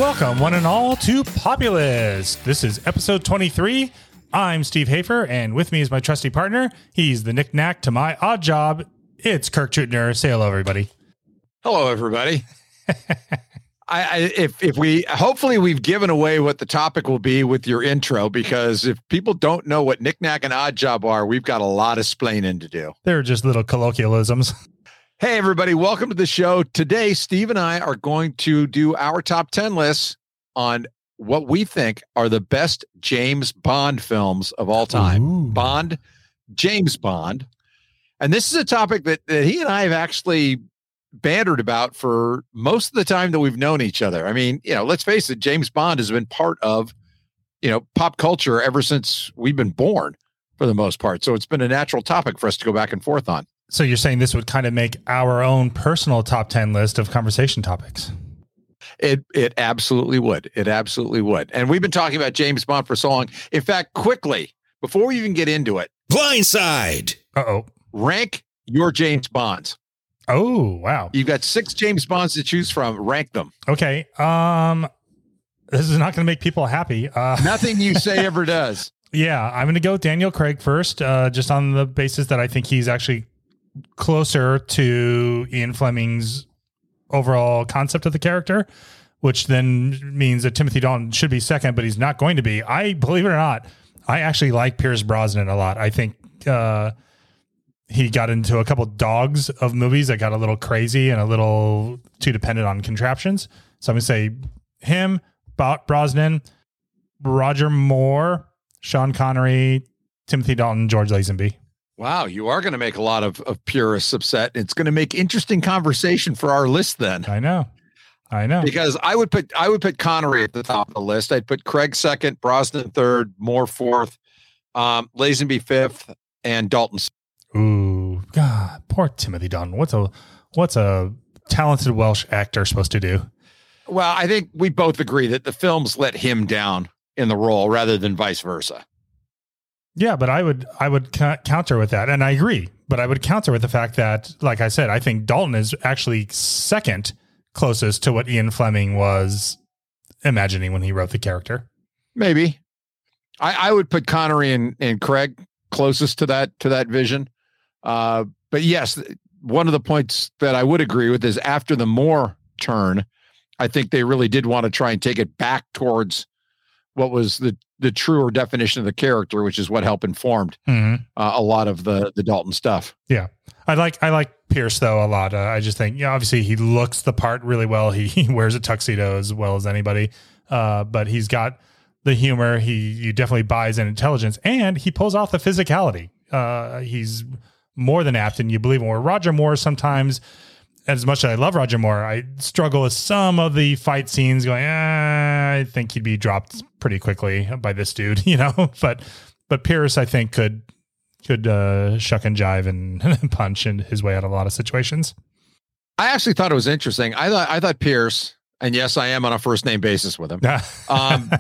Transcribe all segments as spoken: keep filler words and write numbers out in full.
Welcome, one and all, to Populist. This is episode twenty-three. I'm Steve Hafer, and with me is my trusty partner. He's the knick-knack to my odd job. It's Kirk Trutner. Say hello, everybody. Hello, everybody. I, I if if we hopefully we've given away what the topic will be with your intro, because if people don't know what knick-knack and odd job are, we've got a lot of splaining to do. They're just little colloquialisms. Hey, everybody. Welcome to the show. Today, Steve and I are going to do our top ten lists on what we think are the best James Bond films of all time. Ooh. Bond, James Bond. And this is a topic that, that he and I have actually bantered about for most of the time that we've known each other. I mean, you know, let's face it, James Bond has been part of, you know, pop culture ever since we've been born for the most part. So it's been a natural topic for us to go back and forth on. So you're saying this would kind of make our own personal top ten list of conversation topics? It it absolutely would. It absolutely would. And we've been talking about James Bond for so long. In fact, quickly, before we even get into it, Blindside. Uh-oh. Rank your James Bonds. Oh, wow. You've got six James Bonds to choose from. Rank them. Okay. Um, this is not going to make people happy. Uh, Nothing you say ever does. Yeah, I'm going to go with Daniel Craig first, uh, just on the basis that I think he's actually closer to Ian Fleming's overall concept of the character, which then means that Timothy Dalton should be second, but he's not going to be. I believe it or not, I actually like Pierce Brosnan a lot. I think uh, he got into a couple dogs of movies that got a little crazy and a little too dependent on contraptions. So I'm going to say him, Brosnan, Roger Moore, Sean Connery, Timothy Dalton, George Lazenby. Wow, you are going to make a lot of, of purists upset. It's going to make interesting conversation for our list then. I know. I know. Because I would put I would put Connery at the top of the list. I'd put Craig second, Brosnan third, Moore fourth, um, Lazenby fifth, and Dalton. Ooh, God, poor Timothy Dalton. What's a what's a talented Welsh actor supposed to do? Well, I think we both agree that the films let him down in the role rather than vice versa. Yeah, but I would I would ca- counter with that, and I agree. But I would counter with the fact that, like I said, I think Dalton is actually second closest to what Ian Fleming was imagining when he wrote the character. Maybe I, I would put Connery and, and Craig closest to that to that vision. Uh, but yes, one of the points that I would agree with is after the Moore turn, I think they really did want to try and take it back towards what was the the truer definition of the character, which is what helped informed mm-hmm. uh, a lot of the the Dalton stuff. Yeah, I like I like Pierce though a lot. Uh, I just think, yeah, obviously he looks the part really well. He, he wears a tuxedo as well as anybody, uh, but he's got the humor. He he definitely buys in intelligence, and he pulls off the physicality. Uh, he's more than apt, and you believe him. Where Roger Moore sometimes, as much as I love Roger Moore, I struggle with some of the fight scenes going, eh, I think he'd be dropped pretty quickly by this dude, you know, but, but Pierce, I think could, could, uh, shuck and jive and punch in his way out of a lot of situations. I actually thought it was interesting. I thought, I thought Pierce, and yes, I am on a first name basis with him. um,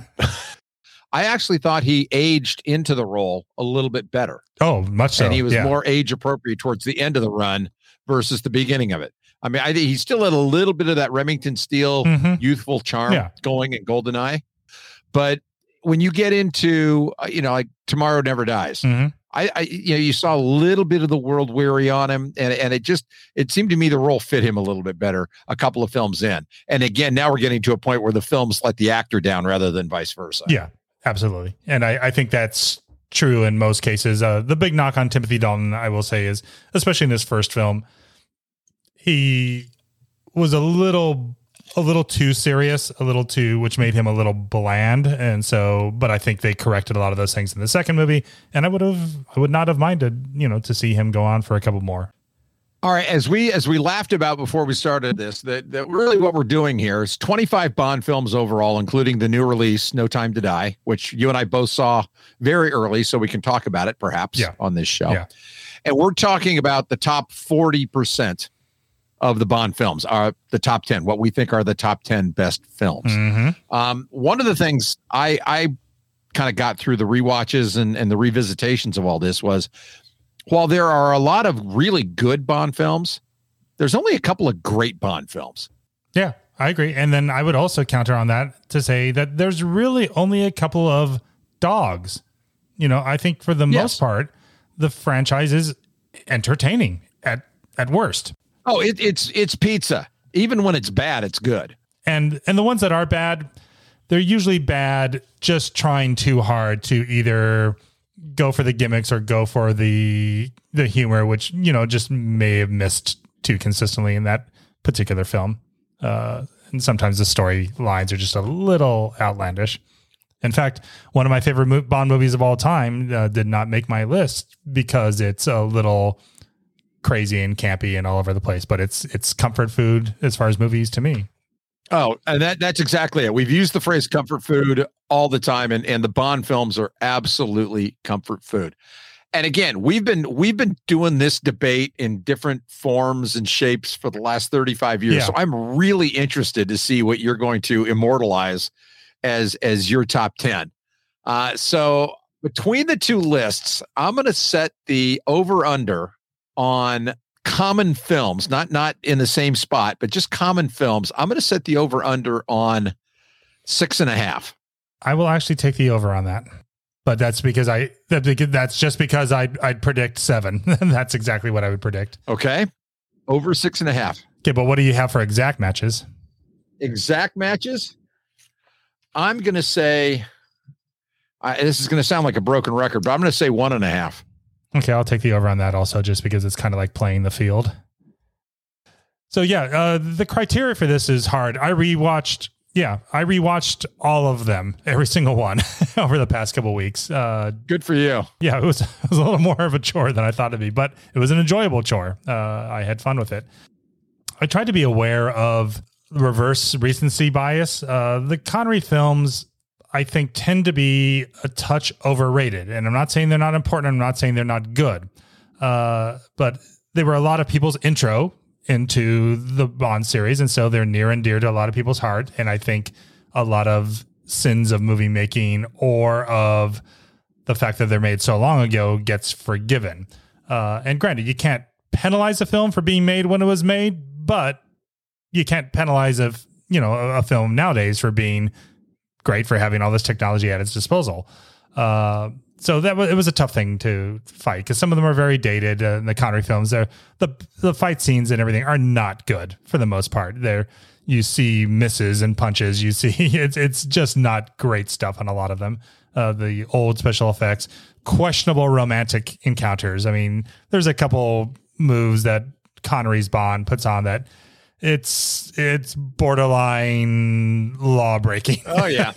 I actually thought he aged into the role a little bit better. Oh, much so. And he was yeah. more age appropriate towards the end of the run versus the beginning of it. I mean, I think he still had a little bit of that Remington Steele mm-hmm. youthful charm yeah. going in GoldenEye. But when you get into, uh, you know, like Tomorrow Never Dies, mm-hmm. I, I, you know, you saw a little bit of the world weary on him, and and it just, it seemed to me the role fit him a little bit better a couple of films in. And again, now we're getting to a point where the films let the actor down rather than vice versa. Yeah, absolutely. And I, I think that's true in most cases. Uh, the big knock on Timothy Dalton, I will say, is, especially in this first film, he was a little, a little too serious, a little too, which made him a little bland. And so, but I think they corrected a lot of those things in the second movie. And I would have, I would not have minded, you know, to see him go on for a couple more. All right. As we, as we laughed about before we started this, that, that really what we're doing here is twenty-five Bond films overall, including the new release, No Time to Die, which you and I both saw very early. So we can talk about it perhaps yeah. on this show. Yeah. And we're talking about the top forty percent of the Bond films, are the top ten, what we think are the top ten best films. Mm-hmm. Um, one of the things I, I kind of got through the rewatches and, and the revisitations of all this was, while there are a lot of really good Bond films, there's only a couple of great Bond films. Yeah, I agree. And then I would also counter on that to say that there's really only a couple of dogs. You know, I think for the Yes. most part, the franchise is entertaining at, at worst. Oh, it, it's it's pizza. Even when it's bad, it's good. And and the ones that are bad, they're usually bad just trying too hard to either go for the gimmicks or go for the the humor, which, you know, just may have missed too consistently in that particular film. Uh, and sometimes the storylines are just a little outlandish. In fact, one of my favorite mo- Bond movies of all time uh, did not make my list because it's a little crazy and campy and all over the place, but it's it's comfort food as far as movies to me. Oh, and that that's exactly it. We've used the phrase comfort food all the time, and, and the Bond films are absolutely comfort food. And again, we've been we've been doing this debate in different forms and shapes for the last thirty-five years. Yeah. So I'm really interested to see what you're going to immortalize as as your top ten. Uh, so between the two lists, I'm going to set the over under on common films, not not in the same spot, but just common films. I'm going to set the over under on six and a half. I will actually take the over on that, but that's because I that because that's just because I I'd, I'd predict seven. That's exactly what I would predict. Okay, over six and a half. Okay, but what do you have for exact matches? Exact matches. I'm going to say, I, this is going to sound like a broken record, but I'm going to say one and a half. Okay, I'll take the over on that also, just because it's kind of like playing the field. So yeah, uh, the criteria for this is hard. I rewatched, yeah, I rewatched all of them, every single one, over the past couple of weeks. Uh, Good for you. yeah, it was, it was a little more of a chore than I thought it'd be, but it was an enjoyable chore. Uh, I had fun with it. I tried to be aware of reverse recency bias. Uh, the Connery films, I think, tend to be a touch overrated. And I'm not saying they're not important. I'm not saying they're not good. Uh, but they were a lot of people's intro into the Bond series. And so they're near and dear to a lot of people's heart. And I think a lot of sins of movie making or of the fact that they're made so long ago gets forgiven. Uh, and granted, you can't penalize a film for being made when it was made, but you can't penalize a, you know, a, a film nowadays for being great, for having all this technology at its disposal. Uh, so that was, it was a tough thing to fight because some of them are very dated. Uh, the Connery films, the the fight scenes and everything are not good for the most part. There, you see misses and punches. You see it's it's just not great stuff on a lot of them. Uh, the old special effects, questionable romantic encounters. I mean, there's a couple moves that Connery's Bond puts on that it's it's borderline law breaking. Oh yeah.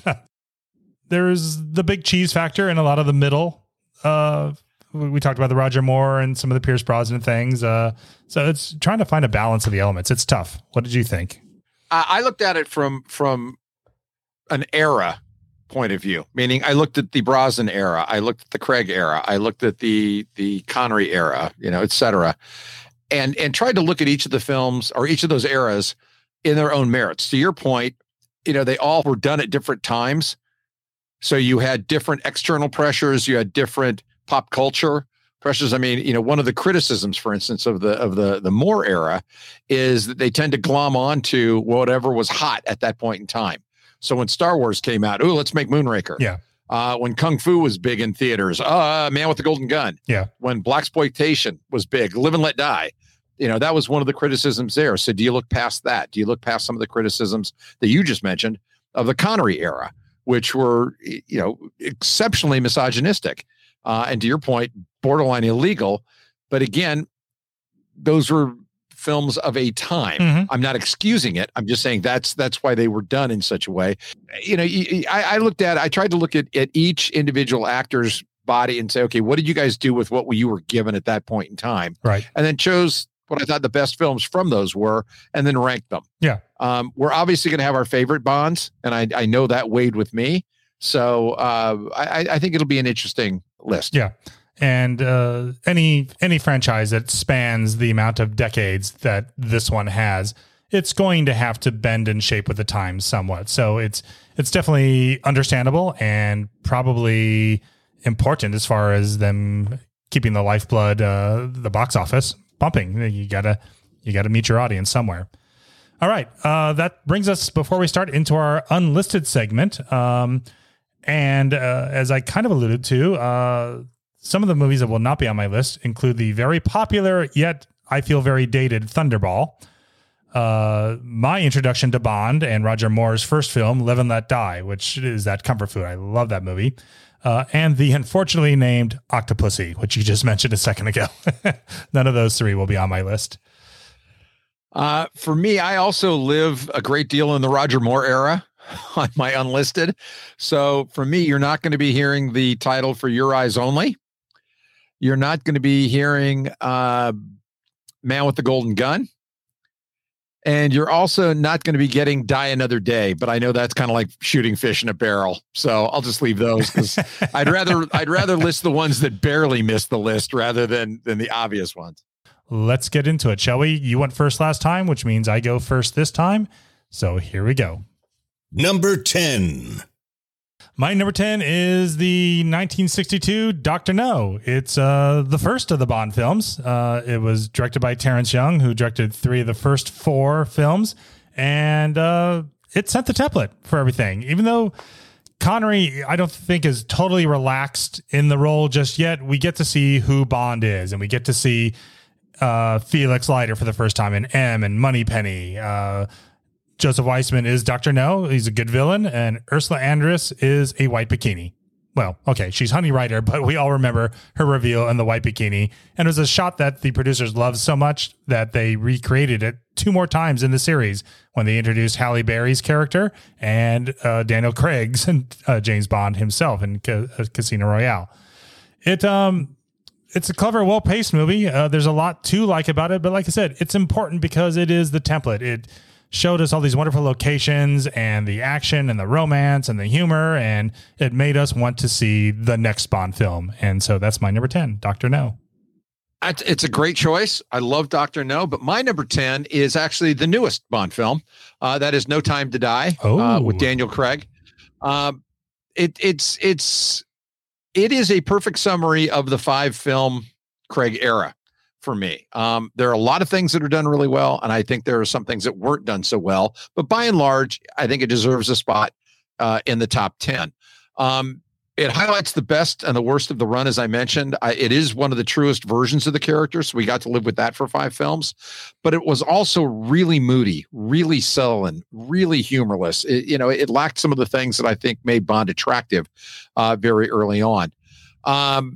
There's the big cheese factor in a lot of the middle. Uh, we we talked about the Roger Moore and some of the Pierce Brosnan things. Uh, so it's trying to find a balance of the elements. It's tough. What did you think? I, I looked at it from from an era point of view, meaning I looked at the Brosnan era, I looked at the Craig era, I looked at the the Connery era, you know, et cetera, and and tried to look at each of the films or each of those eras in their own merits. To your point, you know, they all were done at different times. So you had different external pressures, you had different pop culture pressures. I mean, you know, one of the criticisms, for instance, of the of the the Moore era is that they tend to glom on to whatever was hot at that point in time. So when Star Wars came out, oh, let's make Moonraker. Yeah. Uh, when Kung Fu was big in theaters, uh, Man with the Golden Gun. Yeah. When Blaxploitation was big, Live and Let Die. You know, that was one of the criticisms there. So do you look past that? Do you look past some of the criticisms that you just mentioned of the Connery era, which were, you know, exceptionally misogynistic, uh, and to your point, borderline illegal. But again, those were films of a time. Mm-hmm. I'm not excusing it. I'm just saying that's that's why they were done in such a way. You know, I, I looked at, I tried to look at, at each individual actor's body and say, okay, what did you guys do with what you were given at that point in time? Right. And then chose what I thought the best films from those were, and then ranked them. Yeah. Um, we're obviously going to have our favorite Bonds, and I, I know that weighed with me. So uh, I, I think it'll be an interesting list. Yeah. And uh, any any franchise that spans the amount of decades that this one has, it's going to have to bend and shape with the times somewhat. So it's it's definitely understandable and probably important as far as them keeping the lifeblood, uh, the box office pumping. You gotta you gotta meet your audience somewhere. All right. Uh, that brings us, before we start, into our unlisted segment. Um, and uh, as I kind of alluded to, uh, some of the movies that will not be on my list include the very popular, yet I feel very dated, Thunderball. Uh, my introduction to Bond and Roger Moore's first film, Live and Let Die, which is that comfort food. I love that movie. Uh, and the unfortunately named Octopussy, which you just mentioned a second ago. None of those three will be on my list. Uh, for me, I also live a great deal in the Roger Moore era on my unlisted. So for me, you're not going to be hearing the title For Your Eyes Only. You're not going to be hearing uh, Man with the Golden Gun. And you're also not going to be getting Die Another Day, but I know that's kind of like shooting fish in a barrel. So I'll just leave those because I'd rather I'd rather list the ones that barely miss the list rather than than the obvious ones. Let's get into it, shall we? You went first last time, which means I go first this time. So here we go. Number ten. My number ten is the nineteen sixty-two Doctor No. It's uh, the first of the Bond films. Uh, it was directed by Terrence Young, who directed three of the first four films. And uh, it set the template for everything. Even though Connery, I don't think, is totally relaxed in the role just yet, we get to see who Bond is. And we get to see uh, Felix Leiter for the first time in M and Moneypenny. Uh, Joseph Weissman is Doctor No. He's a good villain. And Ursula Andress is a white bikini. Well, okay, she's Honey Rider, but we all remember her reveal in the white bikini. And it was a shot that the producers loved so much that they recreated it two more times in the series when they introduced Halle Berry's character and uh, Daniel Craig's and uh, James Bond himself in Ca- uh, Casino Royale. It um, it's a clever, well-paced movie. Uh, there's a lot to like about it, but like I said, it's important because it is the template. It showed us all these wonderful locations and the action and the romance and the humor, and it made us want to see the next Bond film. And so that's my number ten, Doctor No. It's a great choice. I love Doctor No, but my number ten is actually the newest Bond film. Uh, that is No Time to Die oh. uh, with Daniel Craig. Uh, it, it's it's it is a perfect summary of the five film Craig era. For me, um, there are a lot of things that are done really well, and I think there are some things that weren't done so well. But by and large, I think it deserves a spot uh, in the top ten. Um, it highlights the best and the worst of the run, as I mentioned. I, it is one of the truest versions of the character, so we got to live with that for five films. But it was also really moody, really sullen, really humorless. It, you know, it lacked some of the things that I think made Bond attractive uh, very early on. Um,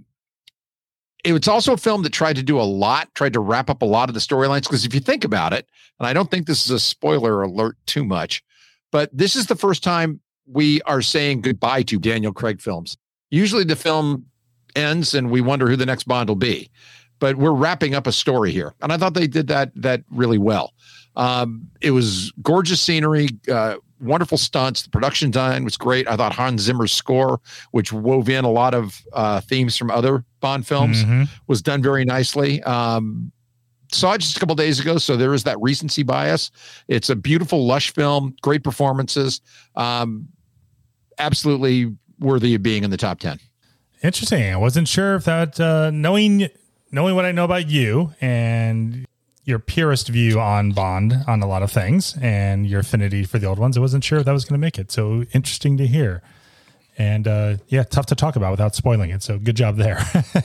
It's also a film that tried to do a lot, tried to wrap up a lot of the storylines. Because if you think about it, and I don't think this is a spoiler alert too much, but this is the first time we are saying goodbye to Daniel Craig films. Usually the film ends and we wonder who the next Bond will be, but we're wrapping up a story here. And I thought they did that, that really well. Um, it was gorgeous scenery, uh, wonderful stunts. The production design was great. I thought Hans Zimmer's score, which wove in a lot of uh, themes from other Bond films, mm-hmm. was done very nicely. Um, saw it just a couple of days ago, so there is that recency bias. It's a beautiful, lush film, great performances, um, absolutely worthy of being in the top ten. Interesting. I wasn't sure if that, uh, knowing knowing what I know about you and your purist view on Bond on a lot of things and your affinity for the old ones, I wasn't sure if that was going to make it. So interesting to hear. And uh, yeah, tough to talk about without spoiling it. So good job there.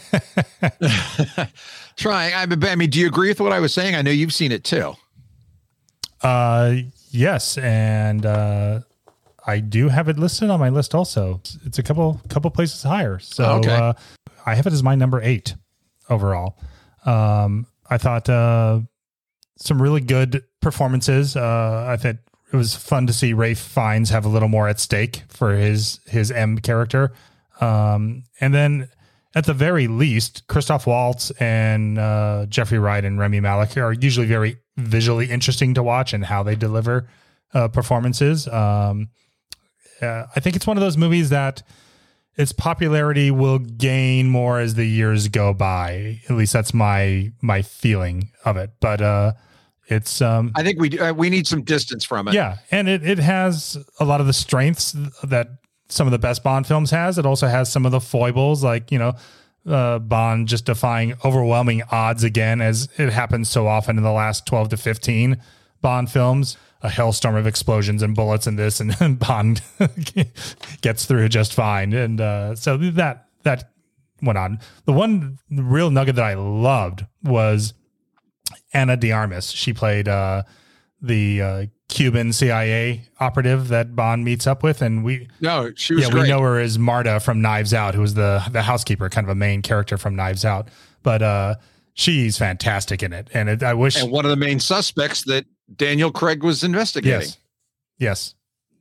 Trying. I mean, do you agree with what I was saying? I know you've seen it too. Uh, yes. And uh, I do have it listed on my list also. It's a couple couple places higher. So okay. uh, I have it as my number eight overall. Um, I thought uh, some really good performances. Uh, I thought it was fun to see Ralph Fiennes have a little more at stake for his his M character. Um, and then at the very least, Christoph Waltz and uh, Jeffrey Wright and Rami Malek are usually very visually interesting to watch and how they deliver uh, performances. Um, uh, I think it's one of those movies that its popularity will gain more as the years go by. At least that's my my feeling of it. But uh, it's um, I think we uh, we need some distance from it. Yeah, and it it has a lot of the strengths that some of the best Bond films has. It also has some of the foibles, like, you know, uh, Bond just defying overwhelming odds again, as it happens so often in the last twelve to fifteen Bond films. a hailstorm of explosions and bullets and this, and, and Bond gets through just fine. And uh, so that that went on. The one real nugget that I loved was Ana de Armas. She played uh, the uh, Cuban C I A operative that Bond meets up with, and we no, she was yeah great. we know her as Marta from Knives Out, who was the the housekeeper, kind of a main character from Knives Out. But uh, she's fantastic in it, and it, I wish and one of the main suspects that Daniel Craig was investigating. Yes, yes.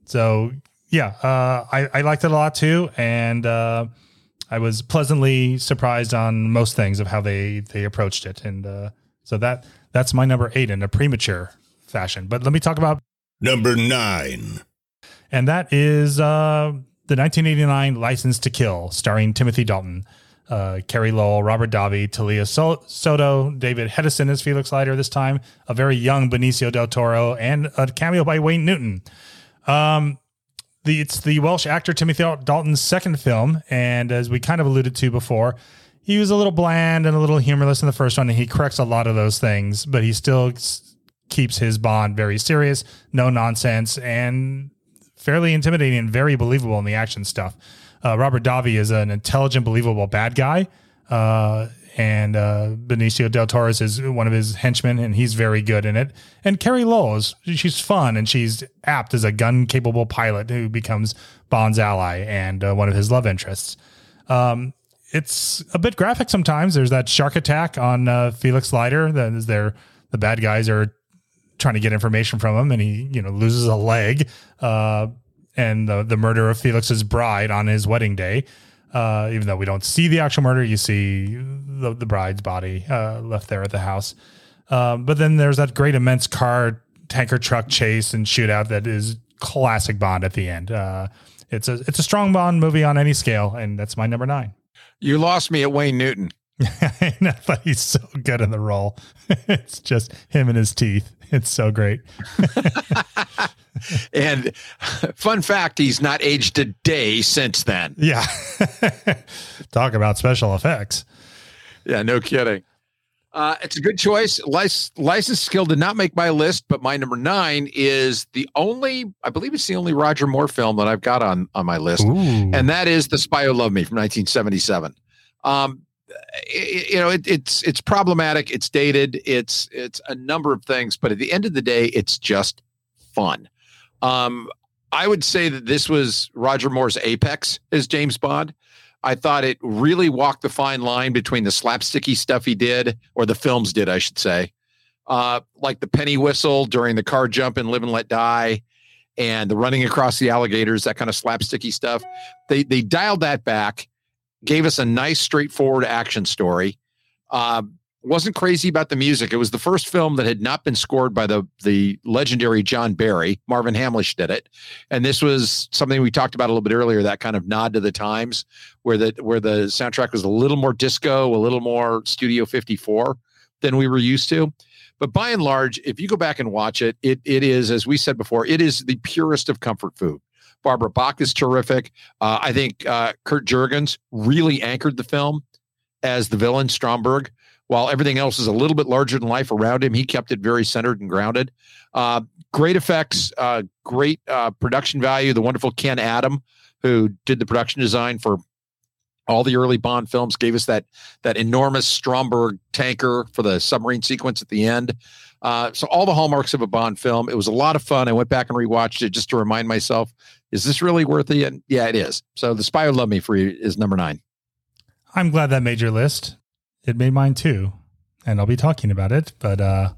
So yeah, uh, I I liked it a lot too, and uh, I was pleasantly surprised on most things of how they they approached it, and uh, so that that's my number eight in a premature fashion. But let me talk about Number nine. And that is uh, the nineteen eighty-nine License to Kill, starring Timothy Dalton, uh, Carrie Lowell, Robert Davi, Talia so- Soto, David Hedison as Felix Leiter this time, a very young Benicio del Toro, and a cameo by Wayne Newton. Um, the It's the Welsh actor Timothy Dalton's second film, and as we kind of alluded to before, he was a little bland and a little humorless in the first one, and he corrects a lot of those things, but he still keeps his Bond very serious, no nonsense, and fairly intimidating and very believable in the action stuff. Uh, Robert Davi is an intelligent, believable bad guy, uh, and uh, Benicio del Toro is one of his henchmen, and he's very good in it. And Carrie Lowell, is, she's fun, and she's apt as a gun-capable pilot who becomes Bond's ally and uh, one of his love interests. Um, it's a bit graphic sometimes. There's that shark attack on uh, Felix Leiter. That is their the bad guys are trying to get information from him, and he, you know, loses a leg, uh, and the, the murder of Felix's bride on his wedding day. Uh, even though we don't see the actual murder, you see the, the bride's body uh, left there at the house. Um, but then there's that great immense car tanker truck chase and shootout that is classic Bond at the end. Uh, it's a it's a strong Bond movie on any scale, and that's my number nine. You lost me at Wayne Newton. I know, but he's so good in the role. It's just him and his teeth. It's so great. And fun fact, he's not aged a day since then. Yeah. Talk about special effects. Yeah, no kidding. Uh, it's a good choice. Lic- License to Kill did not make my list, but my number nine is the only, I believe it's the only Roger Moore film that I've got on, on my list. Ooh. And that is The Spy Who Loved Me from nineteen seventy-seven. Um, it, you know, it, it's it's problematic. It's dated. It's it's a number of things, but at the end of the day, it's just fun. Um, I would say that this was Roger Moore's apex as James Bond. I thought it really walked the fine line between the slapsticky stuff he did, or the films did, I should say, uh, like the penny whistle during the car jump in Live and Let Die, and the running across the alligators, that kind of slapsticky stuff. They they dialed that back, gave us a nice, straightforward action story. Uh, wasn't crazy about the music. It was the first film that had not been scored by the the legendary John Barry. Marvin Hamlish did it, and this was something we talked about a little bit earlier. That kind of nod to the times, where the where the soundtrack was a little more disco, a little more Studio fifty-four than we were used to. But by and large, if you go back and watch it, it it is, as we said before, it is the purest of comfort food. Barbara Bach is terrific. Uh, I think uh, Kurt Jurgens really anchored the film as the villain, Stromberg. While everything else is a little bit larger than life around him, he kept it very centered and grounded. Uh, great effects, uh, great uh, production value. The wonderful Ken Adam, who did the production design for all the early Bond films, gave us that that enormous Stromberg tanker for the submarine sequence at the end. Uh, so all the hallmarks of a Bond film. It was a lot of fun. I went back and rewatched it just to remind myself, is this really worth it? And yeah, it is. So The Spy Who Loved Me for you is number nine. I'm glad that made your list. It made mine too, and I'll be talking about it, but uh,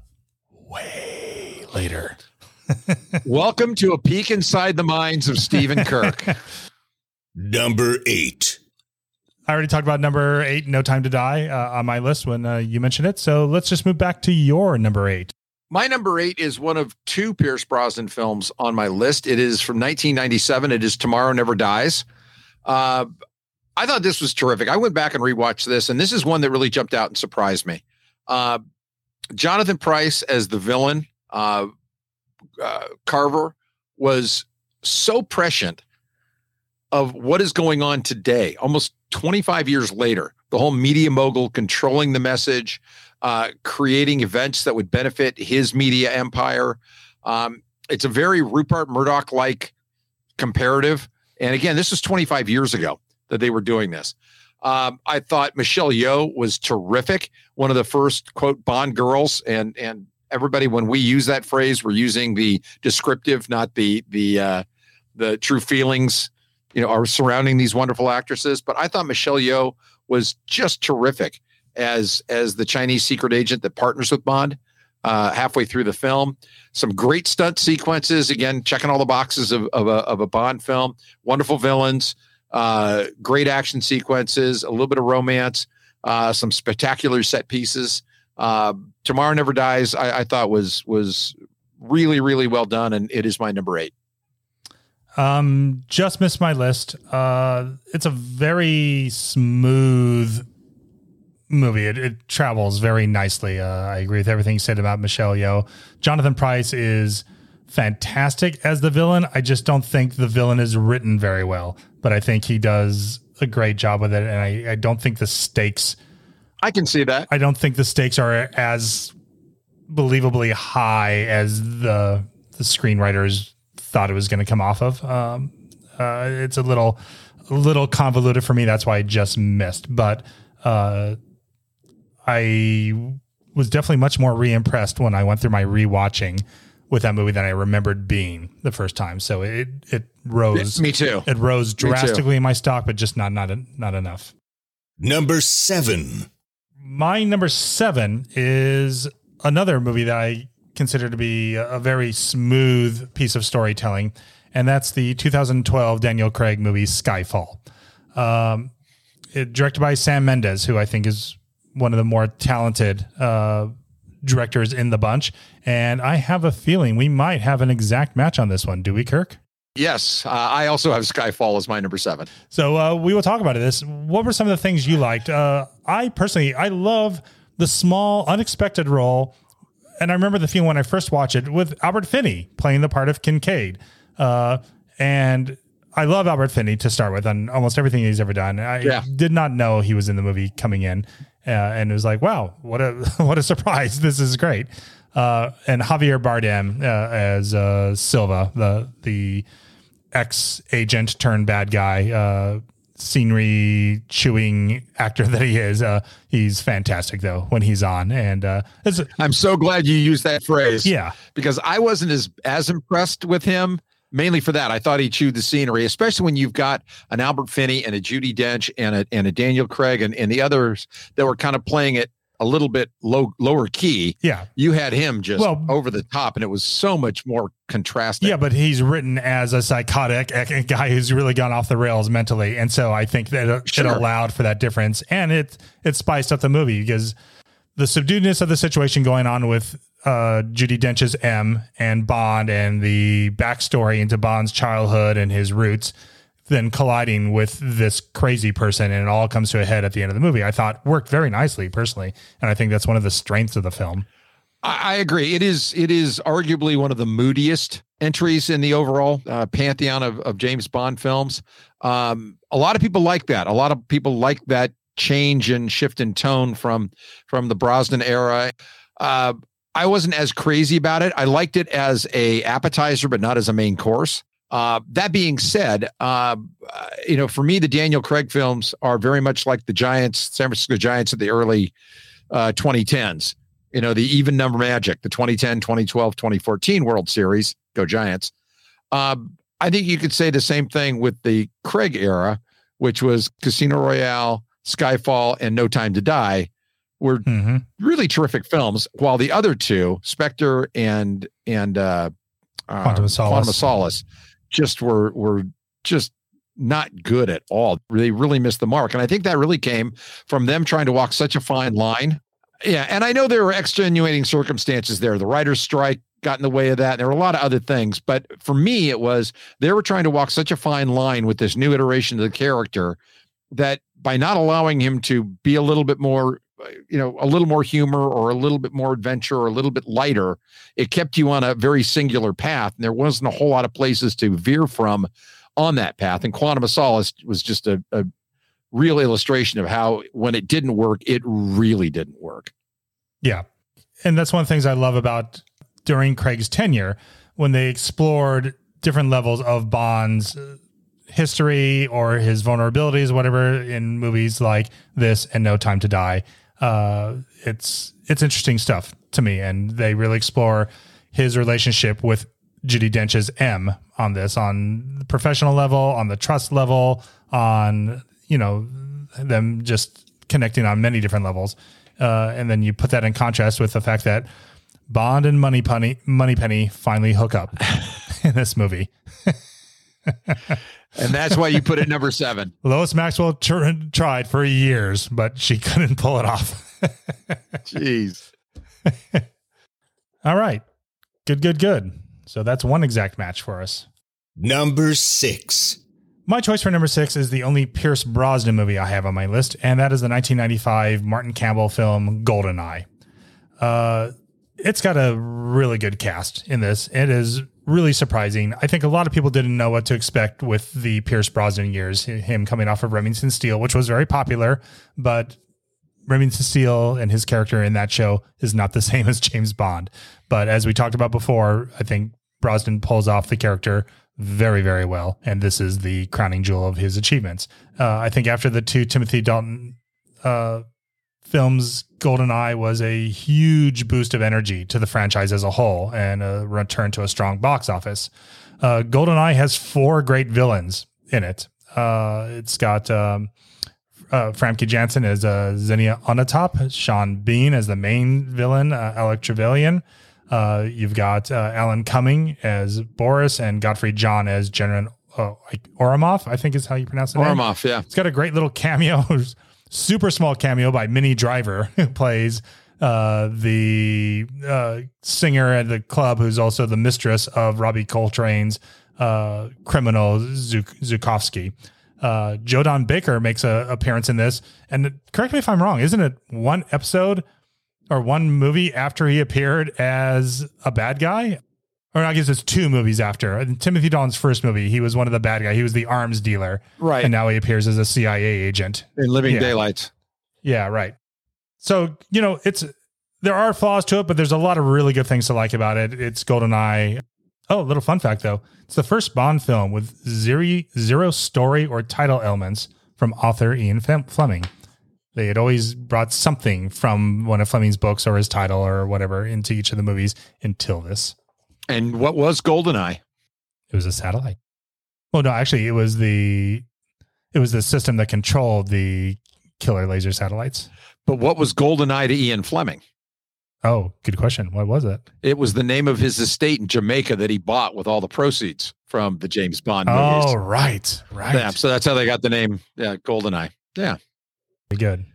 way later. Welcome to a peek inside the minds of Stephen Kirk. Number eight. I already talked about number eight, No Time to Die, uh, on my list when uh, you mentioned it. So let's just move back to your number eight. My number eight is one of two Pierce Brosnan films on my list. It is from nineteen ninety-seven. It is Tomorrow Never Dies. Uh, I thought this was terrific. I went back and rewatched this, and this is one that really jumped out and surprised me. Uh, Jonathan Pryce as the villain, uh, uh, Carver, was so prescient of what is going on today, almost twenty-five years later. The whole media mogul controlling the message, uh, creating events that would benefit his media empire. Um, it's a very Rupert Murdoch-like comparative. And again, this was twenty-five years ago that they were doing this. Um, I thought Michelle Yeoh was terrific. One of the first, quote, Bond girls. And and everybody, when we use that phrase, we're using the descriptive, not the the uh, the true feelings, you know, are surrounding these wonderful actresses. But I thought Michelle Yeoh was just terrific as as the Chinese secret agent that partners with Bond uh, halfway through the film. Some great stunt sequences, again, checking all the boxes of, of, a, of a Bond film. Wonderful villains, uh, great action sequences, a little bit of romance, uh, some spectacular set pieces. Uh, Tomorrow Never Dies, I, I thought was was really, really well done, and it is my number eight. Um, just missed my list. Uh, it's a very smooth movie. It, it travels very nicely. Uh, I agree with everything you said about Michelle Yeoh. Jonathan Pryce is fantastic as the villain. I just don't think the villain is written very well, but I think he does a great job with it. And I, I don't think the stakes, I can see that. I don't think the stakes are as believably high as the, the screenwriters thought it was going to come off of. Um, uh, it's a little, a little convoluted for me. That's why I just missed, but, uh, I was definitely much more re-impressed when I went through my rewatching with that movie than I remembered being the first time. So it it rose. Me too. It rose drastically in my stock, but just not not not enough. Number seven. My number seven is another movie that I consider to be a very smooth piece of storytelling, and that's the two thousand twelve Daniel Craig movie Skyfall. Um, it, directed by Sam Mendes, who I think is one of the more talented uh, directors in the bunch. And I have a feeling we might have an exact match on this one. Do we, Kirk? Yes. Uh, I also have Skyfall as my number seven. So uh, we will talk about it. This. What were some of the things you liked? Uh, I personally, I love the small, unexpected role. And I remember the feeling when I first watched it with Albert Finney playing the part of Kincaid. Uh, and I love Albert Finney to start with on almost everything he's ever done. I yeah. did not know he was in the movie coming in. Uh, and it was like, wow, what a what a surprise. This is great. Uh, and Javier Bardem uh, as uh, Silva, the the ex-agent turned bad guy, uh, scenery chewing actor that he is. Uh, he's fantastic, though, when he's on. And uh, it's, I'm so glad you used that phrase. Yeah. Because I wasn't as, as impressed with him. Mainly for that, I thought he chewed the scenery, especially when you've got an Albert Finney and a Judi Dench and a and a Daniel Craig and, and the others that were kind of playing it a little bit low lower key. Yeah, you had him just well, over the top, and it was so much more contrasting. Yeah, but he's written as a psychotic guy who's really gone off the rails mentally, and so I think that it, sure. it allowed for that difference, and it it spiced up the movie because the subduedness of the situation going on with uh, Judi Dench's M and Bond and the backstory into Bond's childhood and his roots, then colliding with this crazy person, and it all comes to a head at the end of the movie, I thought worked very nicely personally. And I think that's one of the strengths of the film. I, I agree. It is, it is arguably one of the moodiest entries in the overall uh, pantheon of, of James Bond films. Um, a lot of people like that. A lot of people like that change and shift in tone from, from the Brosnan era. Uh, I wasn't as crazy about it. I liked it as a appetizer, but not as a main course. Uh, that being said, uh, uh, you know, for me, the Daniel Craig films are very much like the Giants, San Francisco Giants of the early uh, twenty tens. You know, the even number magic, the twenty ten, twenty twelve, twenty fourteen World Series, go Giants. Uh, I think you could say the same thing with the Craig era, which was Casino Royale, Skyfall, and No Time to Die, were mm-hmm. really terrific films. While the other two, Spectre and and uh, uh, Quantum of Solace, Quantum of Solace just were were just not good at all. They really missed the mark. And I think that really came from them trying to walk such a fine line. Yeah. And I know there were extenuating circumstances there. The writer's strike got in the way of that. There were a lot of other things. But for me, it was they were trying to walk such a fine line with this new iteration of the character that by not allowing him to be a little bit more, you know, a little more humor or a little bit more adventure or a little bit lighter, it kept you on a very singular path. And there wasn't a whole lot of places to veer from on that path. And Quantum of Solace was just a, a real illustration of how, when it didn't work, it really didn't work. Yeah. And that's one of the things I love about during Craig's tenure when they explored different levels of Bond's history or his vulnerabilities, whatever, in movies like this and No Time to Die. Uh, it's it's interesting stuff to me, and they really explore his relationship with Judi Dench's M on this, on the professional level, on the trust level, on, you know, them just connecting on many different levels. Uh, and then you put that in contrast with the fact that Bond and Moneypenny, Moneypenny finally hook up in this movie. And that's why you put it number seven. Lois Maxwell tr- tried for years, but she couldn't pull it off. Jeez. All right. Good, good, good. So that's one exact match for us. Number six. My choice for number six is the only Pierce Brosnan movie I have on my list, and that is the nineteen ninety-five Martin Campbell film GoldenEye. Uh, it's got a really good cast in this. It is really surprising. I think a lot of people didn't know what to expect with the Pierce Brosnan years, him coming off of Remington Steele, which was very popular, but Remington Steele and his character in that show is not the same as James Bond. But as we talked about before, I think Brosnan pulls off the character very, very well. And this is the crowning jewel of his achievements. Uh, I think after the two Timothy Dalton uh, films, GoldenEye was a huge boost of energy to the franchise as a whole and a return to a strong box office. Uh, GoldenEye has four great villains in it. Uh, it's got um, uh, Famke Janssen as uh, Xenia Onatopp, Sean Bean as the main villain, uh, Alec Trevelyan. Uh, you've got uh, Alan Cumming as Boris and Godfrey John as General uh, Oromov, I think is how you pronounce it. Oromov, yeah. It's got a great little cameo, super small cameo by Minnie Driver, who plays uh, the uh, singer at the club, who's also the mistress of Robbie Coltrane's uh, criminal Zuk- Zukovsky. Uh, Joe Don Baker makes an appearance in this. And correct me if I'm wrong, isn't it one episode or one movie after he appeared as a bad guy? Or I guess it's two movies after. In Timothy Dalton's first movie, he was one of the bad guys. He was the arms dealer. Right. And now he appears as a C I A agent. In Living Yeah. Daylights. Yeah, right. So, you know, it's there are flaws to it, but there's a lot of really good things to like about it. It's GoldenEye. Oh, a little fun fact, though. It's the first Bond film with zero, zero story or title elements from author Ian Fleming. They had always brought something from one of Fleming's books or his title or whatever into each of the movies until this. And what was GoldenEye? It was a satellite. Well, no, actually, it was the it was the system that controlled the killer laser satellites. But what was GoldenEye to Ian Fleming? Oh, good question. What was it? It was the name of his estate in Jamaica that he bought with all the proceeds from the James Bond movies. Oh, right, right. Yeah, so that's how they got the name yeah, GoldenEye. Yeah. Very good.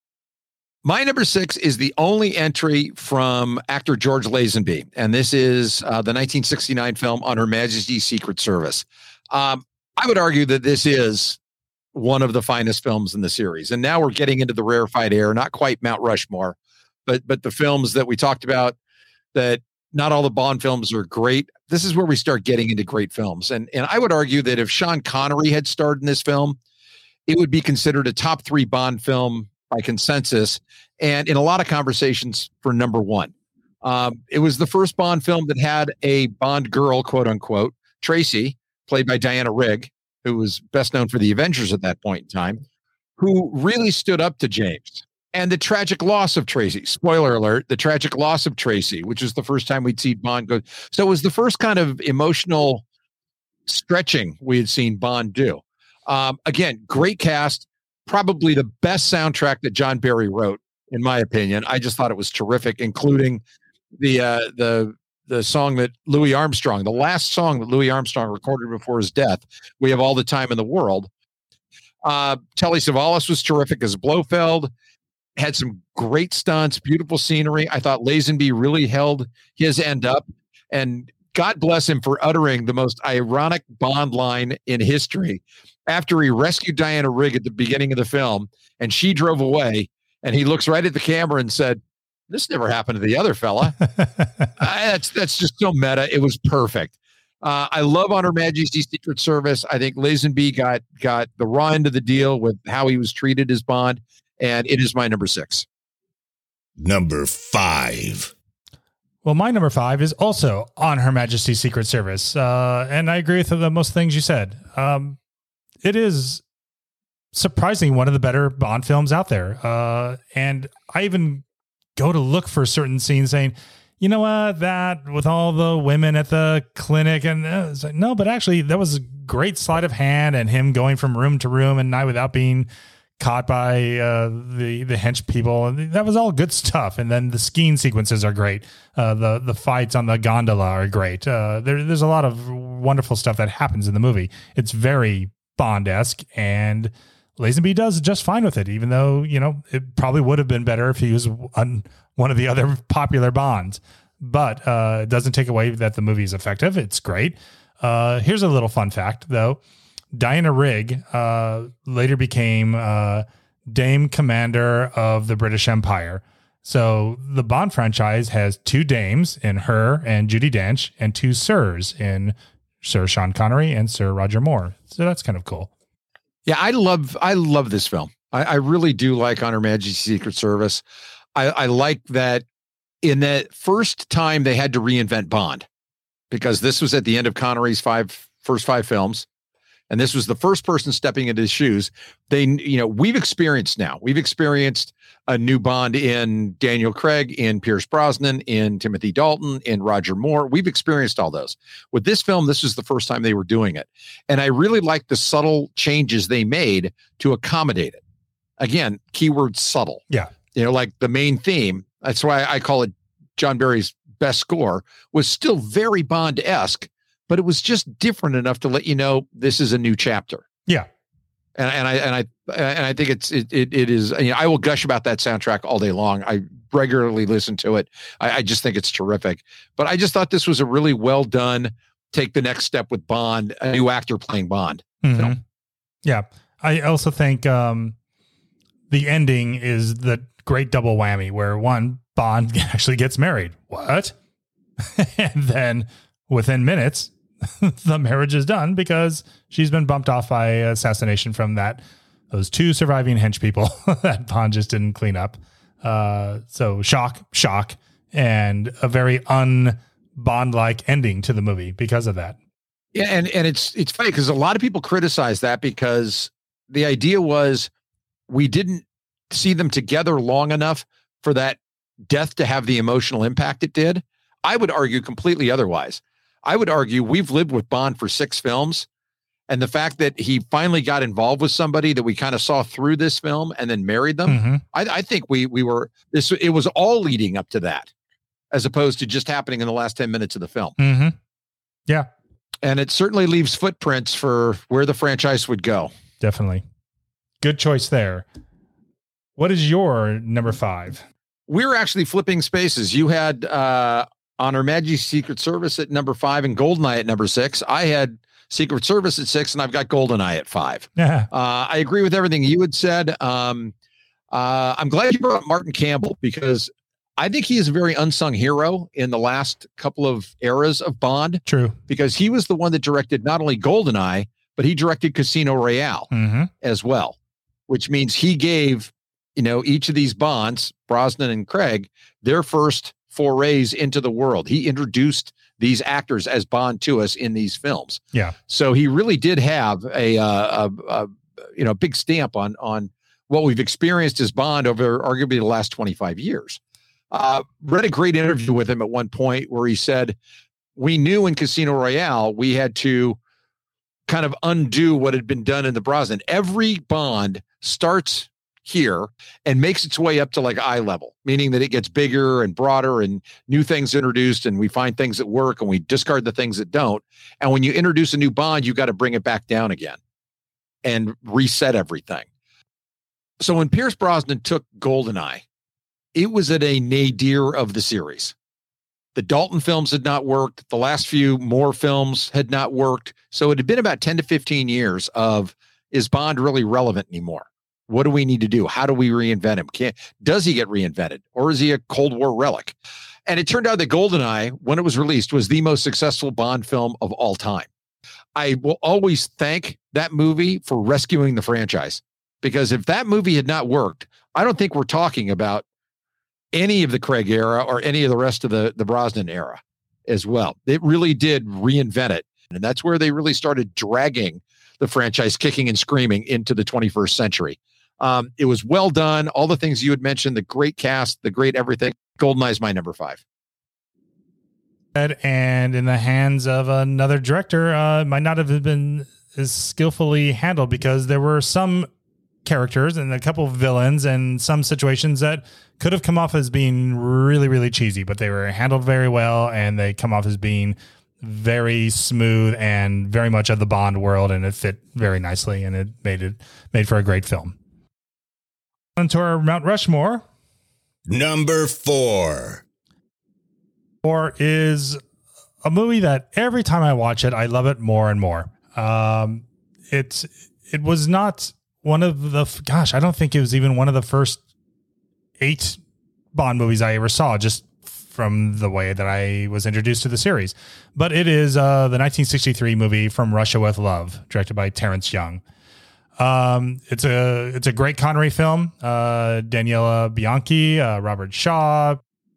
My number six is the only entry from actor George Lazenby, and this is uh, the nineteen sixty-nine film On Her Majesty's Secret Service. Um, I would argue that this is one of the finest films in the series, and now we're getting into the rarefied air, not quite Mount Rushmore, but but the films that we talked about, that not all the Bond films are great. This is where we start getting into great films, and and I would argue that if Sean Connery had starred in this film, it would be considered a top three Bond film by consensus, and in a lot of conversations for number one. Um, it was the first Bond film that had a Bond girl, quote unquote, Tracy, played by Diana Rigg, who was best known for the Avengers at that point in time, who really stood up to James. And the tragic loss of Tracy, spoiler alert, the tragic loss of Tracy, which is the first time we'd seen Bond go. So it was the first kind of emotional stretching we had seen Bond do. Um, again, great cast. Probably the best soundtrack that John Barry wrote, in my opinion. I just thought it was terrific, including the uh, the the song that Louis Armstrong, the last song that Louis Armstrong recorded before his death. We Have All the Time in the World. Uh, Telly Savalas was terrific as Blofeld. Had some great stunts, beautiful scenery. I thought Lazenby really held his end up, and God bless him for uttering the most ironic Bond line in history. After he rescued Diana Rigg at the beginning of the film and she drove away, and he looks right at the camera and said, "This never happened to the other fella." I, that's, that's just so meta. It was perfect. Uh, I love On Her Majesty's Secret Service. I think Lazenby got, got the raw end of the deal with how he was treated as Bond. And it is my number six. Number five. Well, my number five is also on Her Majesty's Secret Service. Uh, and I agree with the most things you said. Um, it is surprisingly one of the better Bond films out there. Uh, and I even go to look for certain scenes saying, you know what, that with all the women at the clinic, and uh, it's like, no, but actually that was a great sleight of hand and him going from room to room and night without being caught by uh, the the hench people. And that was all good stuff. And then the skiing sequences are great. Uh, the the fights on the gondola are great. Uh, there, there's a lot of wonderful stuff that happens in the movie. It's very Bond-esque, and Lazenby does just fine with it, even though, you know, it probably would have been better if he was on one of the other popular Bonds. But uh, it doesn't take away that the movie is effective. It's great. Uh, here's a little fun fact, though. Diana Rigg uh, later became uh, Dame Commander of the British Empire. So the Bond franchise has two dames in her and Judi Dench, and two sirs in Sir Sean Connery and Sir Roger Moore. So that's kind of cool. Yeah, I love I love this film. I, I really do like On Her Majesty's Secret Service. I, I like that in that first time they had to reinvent Bond, because this was at the end of Connery's five first five films. And this was the first person stepping into his shoes. They, you know, we've experienced now, we've experienced a new Bond in Daniel Craig, in Pierce Brosnan, in Timothy Dalton, in Roger Moore. We've experienced all those. With this film, this is the first time they were doing it. And I really like the subtle changes they made to accommodate it. Again, keyword subtle. Yeah. You know, like the main theme, that's why I call it John Barry's best score, was still very Bond-esque, but it was just different enough to let you know this is a new chapter. Yeah. And, and I and I and I think it's it it, it is. You know, I will gush about that soundtrack all day long. I regularly listen to it. I, I just think it's terrific. But I just thought this was a really well done. Take the next step with Bond, a new actor playing Bond. Mm-hmm. Film. Yeah, I also think um, the ending is the great double whammy, where one, Bond actually gets married. What? And then within minutes, the marriage is done because she's been bumped off by assassination from that those two surviving hench people that Bond just didn't clean up. Uh, so shock, shock, and a very un-Bond-like ending to the movie because of that. Yeah, and and it's it's funny because a lot of people criticize that because the idea was we didn't see them together long enough for that death to have the emotional impact it did. I would argue completely otherwise. I would argue we've lived with Bond for six films, and the fact that he finally got involved with somebody that we kind of saw through this film and then married them, Mm-hmm. I, I think we we were this. It was all leading up to that, as opposed to just happening in the last ten minutes of the film. Mm-hmm. Yeah, and it certainly leaves footprints for where the franchise would go. Definitely, good choice there. What is your number five? We were actually flipping spaces. You had uh, On Her Majesty's Secret Service at number five and GoldenEye at number six. I had Secret Service at six, and I've got GoldenEye at five. Yeah. Uh, I agree with everything you had said. Um, uh, I'm glad you brought up Martin Campbell, because I think he is a very unsung hero in the last couple of eras of Bond. True. Because he was the one that directed not only GoldenEye, but he directed Casino Royale mm-hmm. as well, which means he gave, you know, each of these Bonds, Brosnan and Craig, their first forays into the world. He introduced these actors as Bond to us in these films. Yeah. So he really did have a, uh, a, a you know, big stamp on, on what we've experienced as Bond over arguably the last twenty-five years. Uh, read a great interview with him at one point where he said, we knew in Casino Royale, we had to kind of undo what had been done in the Brosnan. Every Bond starts here and makes its way up to like eye level, meaning that it gets bigger and broader and new things introduced, and we find things that work and we discard the things that don't. And when you introduce a new Bond, you got to bring it back down again and reset everything. So when Pierce Brosnan took GoldenEye, it was at a nadir of the series. The Dalton films had not worked. The last few Moore films had not worked. So it had been about ten to fifteen years of, is Bond really relevant anymore? What do we need to do? How do we reinvent him? Can, does he get reinvented, or is he a Cold War relic? And it turned out that GoldenEye, when it was released, was the most successful Bond film of all time. I will always thank that movie for rescuing the franchise, because if that movie had not worked, I don't think we're talking about any of the Craig era or any of the rest of the, the Brosnan era as well. It really did reinvent it. And that's where they really started dragging the franchise kicking and screaming into the twenty-first century. Um, it was well done. All the things you had mentioned, the great cast, the great everything. GoldenEye is my number five. And in the hands of another director, uh, might not have been as skillfully handled because there were some characters and a couple of villains and some situations that could have come off as being really, really cheesy, but they were handled very well and they come off as being very smooth and very much of the Bond world, and it fit very nicely and it made it made for a great film. On to our Mount Rushmore. Number four. Four is a movie that every time I watch it, I love it more and more. Um, it's it was not one of the gosh, I don't think it was even one of the first eight Bond movies I ever saw, just from the way that I was introduced to the series. But it is uh, the nineteen sixty-three movie From Russia with Love, directed by Terrence Young. Um, it's a it's a great Connery film. Uh, Daniela Bianchi, uh, Robert Shaw,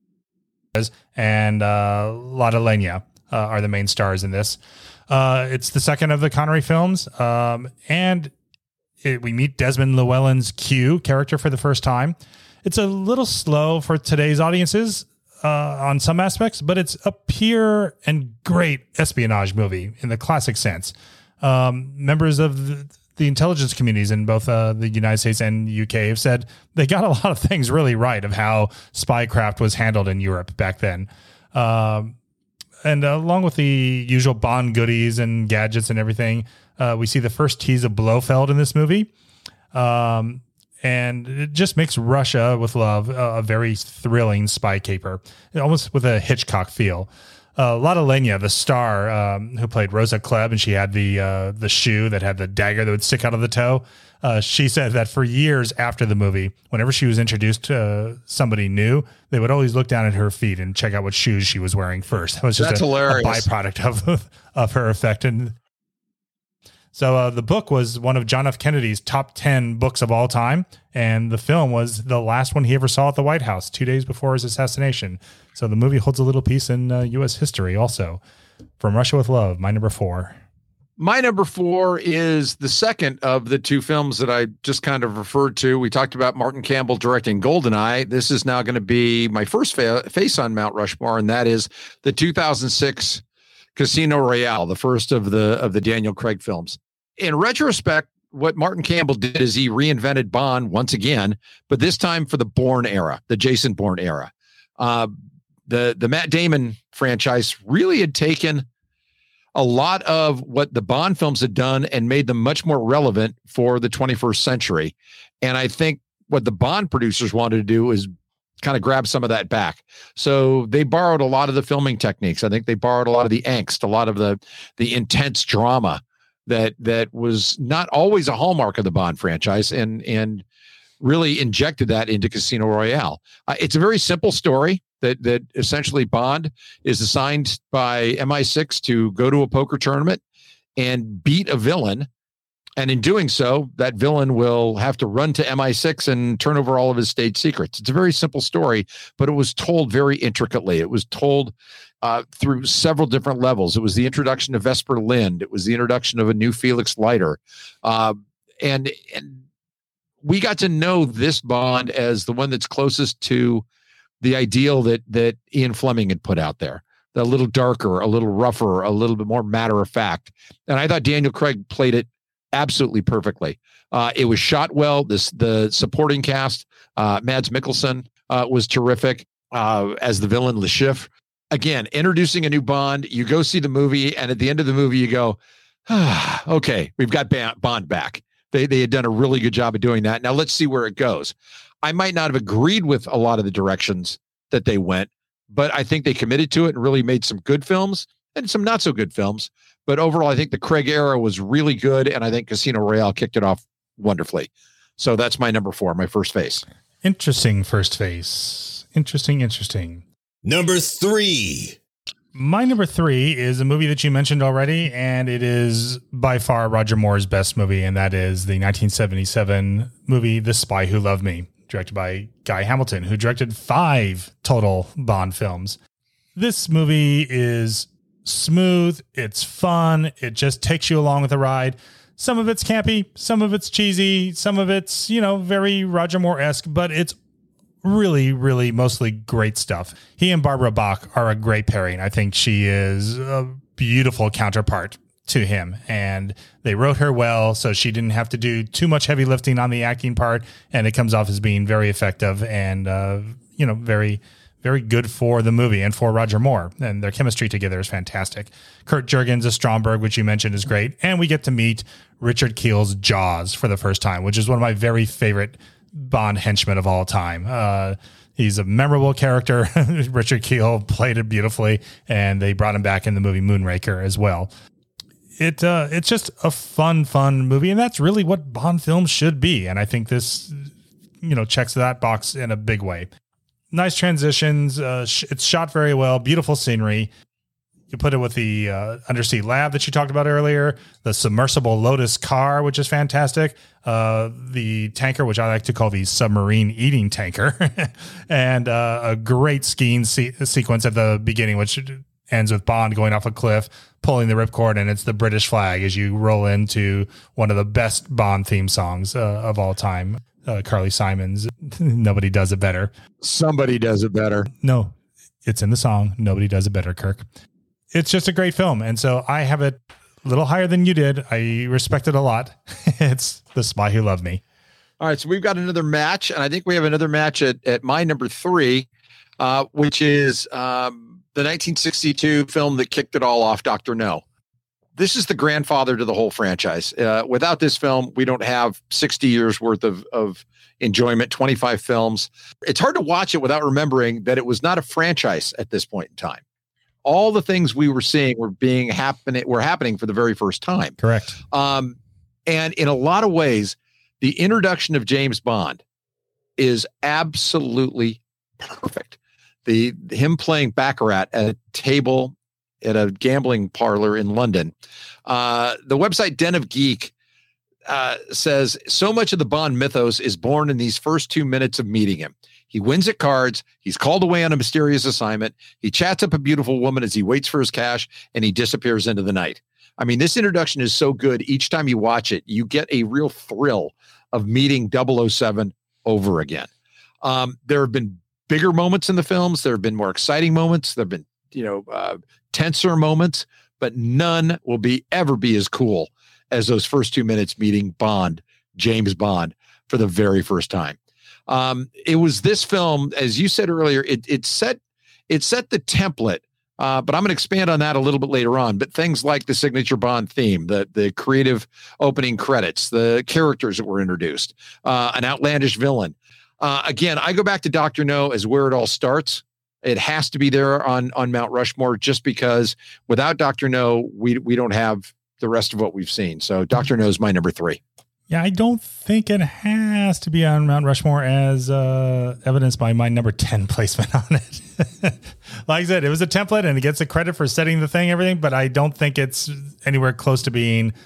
and uh, Lotte Lenya uh, are the main stars in this. Uh, it's the second of the Connery films, um, and it, we meet Desmond Llewellyn's Q character for the first time. It's a little slow for today's audiences uh, on some aspects, but it's a pure and great espionage movie in the classic sense. Um, members of the, the intelligence communities in both uh, the United States and U K have said they got a lot of things really right of how spycraft was handled in Europe back then. Um, and uh, along with the usual Bond goodies and gadgets and everything, uh, we see the first tease of Blofeld in this movie. Um, and it just makes Russia with Love a, a very thrilling spy caper, almost with a Hitchcock feel. Uh, Lotte Lenya, the star um, who played Rosa Klebb, and she had the uh, the shoe that had the dagger that would stick out of the toe. Uh, she said that for years after the movie, whenever she was introduced to uh, somebody new, they would always look down at her feet and check out what shoes she was wearing first. That was just That's a, hilarious. a byproduct of of her effect. And so uh, the book was one of John F. Kennedy's top ten books of all time, and the film was the last one he ever saw at the White House two days before his assassination. So the movie holds a little piece in uh, U S history also. From Russia with Love, my number four. My number four is the second of the two films that I just kind of referred to. We talked about Martin Campbell directing GoldenEye. This is now going to be my first fa- face on Mount Rushmore, and that is the two thousand six Casino Royale, the first of the of the Daniel Craig films. In retrospect, what Martin Campbell did is he reinvented Bond once again, but this time for the Bourne era, the Jason Bourne era. Uh, the the Matt Damon franchise really had taken a lot of what the Bond films had done and made them much more relevant for the twenty-first century. And I think what the Bond producers wanted to do is kind of grab some of that back. So they borrowed a lot of the filming techniques. I think they borrowed a lot of the angst, a lot of the the intense drama that that was not always a hallmark of the Bond franchise, and and really injected that into Casino Royale. Uh, it's a very simple story that that essentially Bond is assigned by M I six to go to a poker tournament and beat a villain. And in doing so, that villain will have to run to M I six and turn over all of his state secrets. It's a very simple story, but it was told very intricately. It was told uh, through several different levels. It was the introduction of Vesper Lynd. It was the introduction of a new Felix Leiter. Uh, and, and we got to know this Bond as the one that's closest to the ideal that that Ian Fleming had put out there. A little darker, a little rougher, a little bit more matter of fact. And I thought Daniel Craig played it absolutely perfectly. Uh, it was shot well. This the supporting cast, uh, Mads Mikkelsen uh, was terrific uh, as the villain Le Chiffre. Again, introducing a new Bond. You go see the movie, and at the end of the movie, you go, ah, "Okay, we've got Bond back." They they had done a really good job of doing that. Now let's see where it goes. I might not have agreed with a lot of the directions that they went, but I think they committed to it and really made some good films and some not so good films. But overall, I think the Craig era was really good, and I think Casino Royale kicked it off wonderfully. So that's my number four, my first face. Interesting first face. Interesting, interesting. Number three. My number three is a movie that you mentioned already, and it is by far Roger Moore's best movie, and that is the nineteen seventy-seven movie The Spy Who Loved Me, directed by Guy Hamilton, who directed five total Bond films. This movie is smooth. It's fun. It just takes you along with the ride. Some of it's campy, some of it's cheesy, some of it's, you know, very Roger Moore-esque, but it's really, really mostly great stuff. He and Barbara Bach are a great pairing. I think she is a beautiful counterpart to him, and they wrote her well, so she didn't have to do too much heavy lifting on the acting part, and it comes off as being very effective and, uh, you know, very, very good for the movie and for Roger Moore, and their chemistry together is fantastic. Kurt Jurgens as Stromberg, which you mentioned, is great, and we get to meet Richard Keel's Jaws for the first time, which is one of my very favorite Bond henchmen of all time. Uh, he's a memorable character. Richard Keel played it beautifully, and they brought him back in the movie Moonraker as well. It uh, it's just a fun, fun movie, and that's really what Bond films should be. And I think this, you know, checks that box in a big way. Nice transitions. Uh, sh- it's shot very well. Beautiful scenery. You put it with the uh, undersea lab that you talked about earlier, the submersible Lotus car, which is fantastic, uh, the tanker, which I like to call the submarine eating tanker, and uh, a great skiing se- sequence at the beginning, which ends with Bond going off a cliff, pulling the ripcord, and it's the British flag as you roll into one of the best Bond theme songs uh, of all time. Uh, Carly Simon's Nobody Does It Better. Somebody does it better. No, it's in the song. Nobody Does It Better, Kirk. It's just a great film. And so I have it a little higher than you did. I respect it a lot. It's The Spy Who Loved Me. All right. So we've got another match, and I think we have another match at, at my number three, uh, which is um, the nineteen sixty-two film that kicked it all off, Doctor No. This is the grandfather to the whole franchise. Uh, without this film, we don't have sixty years worth of, of enjoyment, twenty-five films. It's hard to watch it without remembering that it was not a franchise at this point in time. All the things we were seeing were being happening, were happening for the very first time. Correct. Um, and in a lot of ways, the introduction of James Bond is absolutely perfect. The him playing Baccarat at a table at a gambling parlor in London. Uh, the website Den of Geek uh, says, so much of the Bond mythos is born in these first two minutes of meeting him. He wins at cards. He's called away on a mysterious assignment. He chats up a beautiful woman as he waits for his cash, and he disappears into the night. I mean, this introduction is so good. Each time you watch it, you get a real thrill of meeting double oh seven over again. Um, there have been bigger moments in the films. There have been more exciting moments. There have been, you know, uh, tenser moments, but none will be ever be as cool as those first two minutes meeting Bond, James Bond, for the very first time. Um, it was this film, as you said earlier, it it set it set the template. Uh, but I'm going to expand on that a little bit later on. But things like the signature Bond theme, the the creative opening credits, the characters that were introduced, uh, an outlandish villain. Uh, again, I go back to Doctor No as where it all starts. It has to be there on on Mount Rushmore, just because without Doctor No, we we don't have the rest of what we've seen. So Doctor No is my number three. Yeah, I don't think it has to be on Mount Rushmore as uh, evidenced by my number ten placement on it. Like I said, it was a template and it gets the credit for setting the thing, everything, but I don't think it's anywhere close to being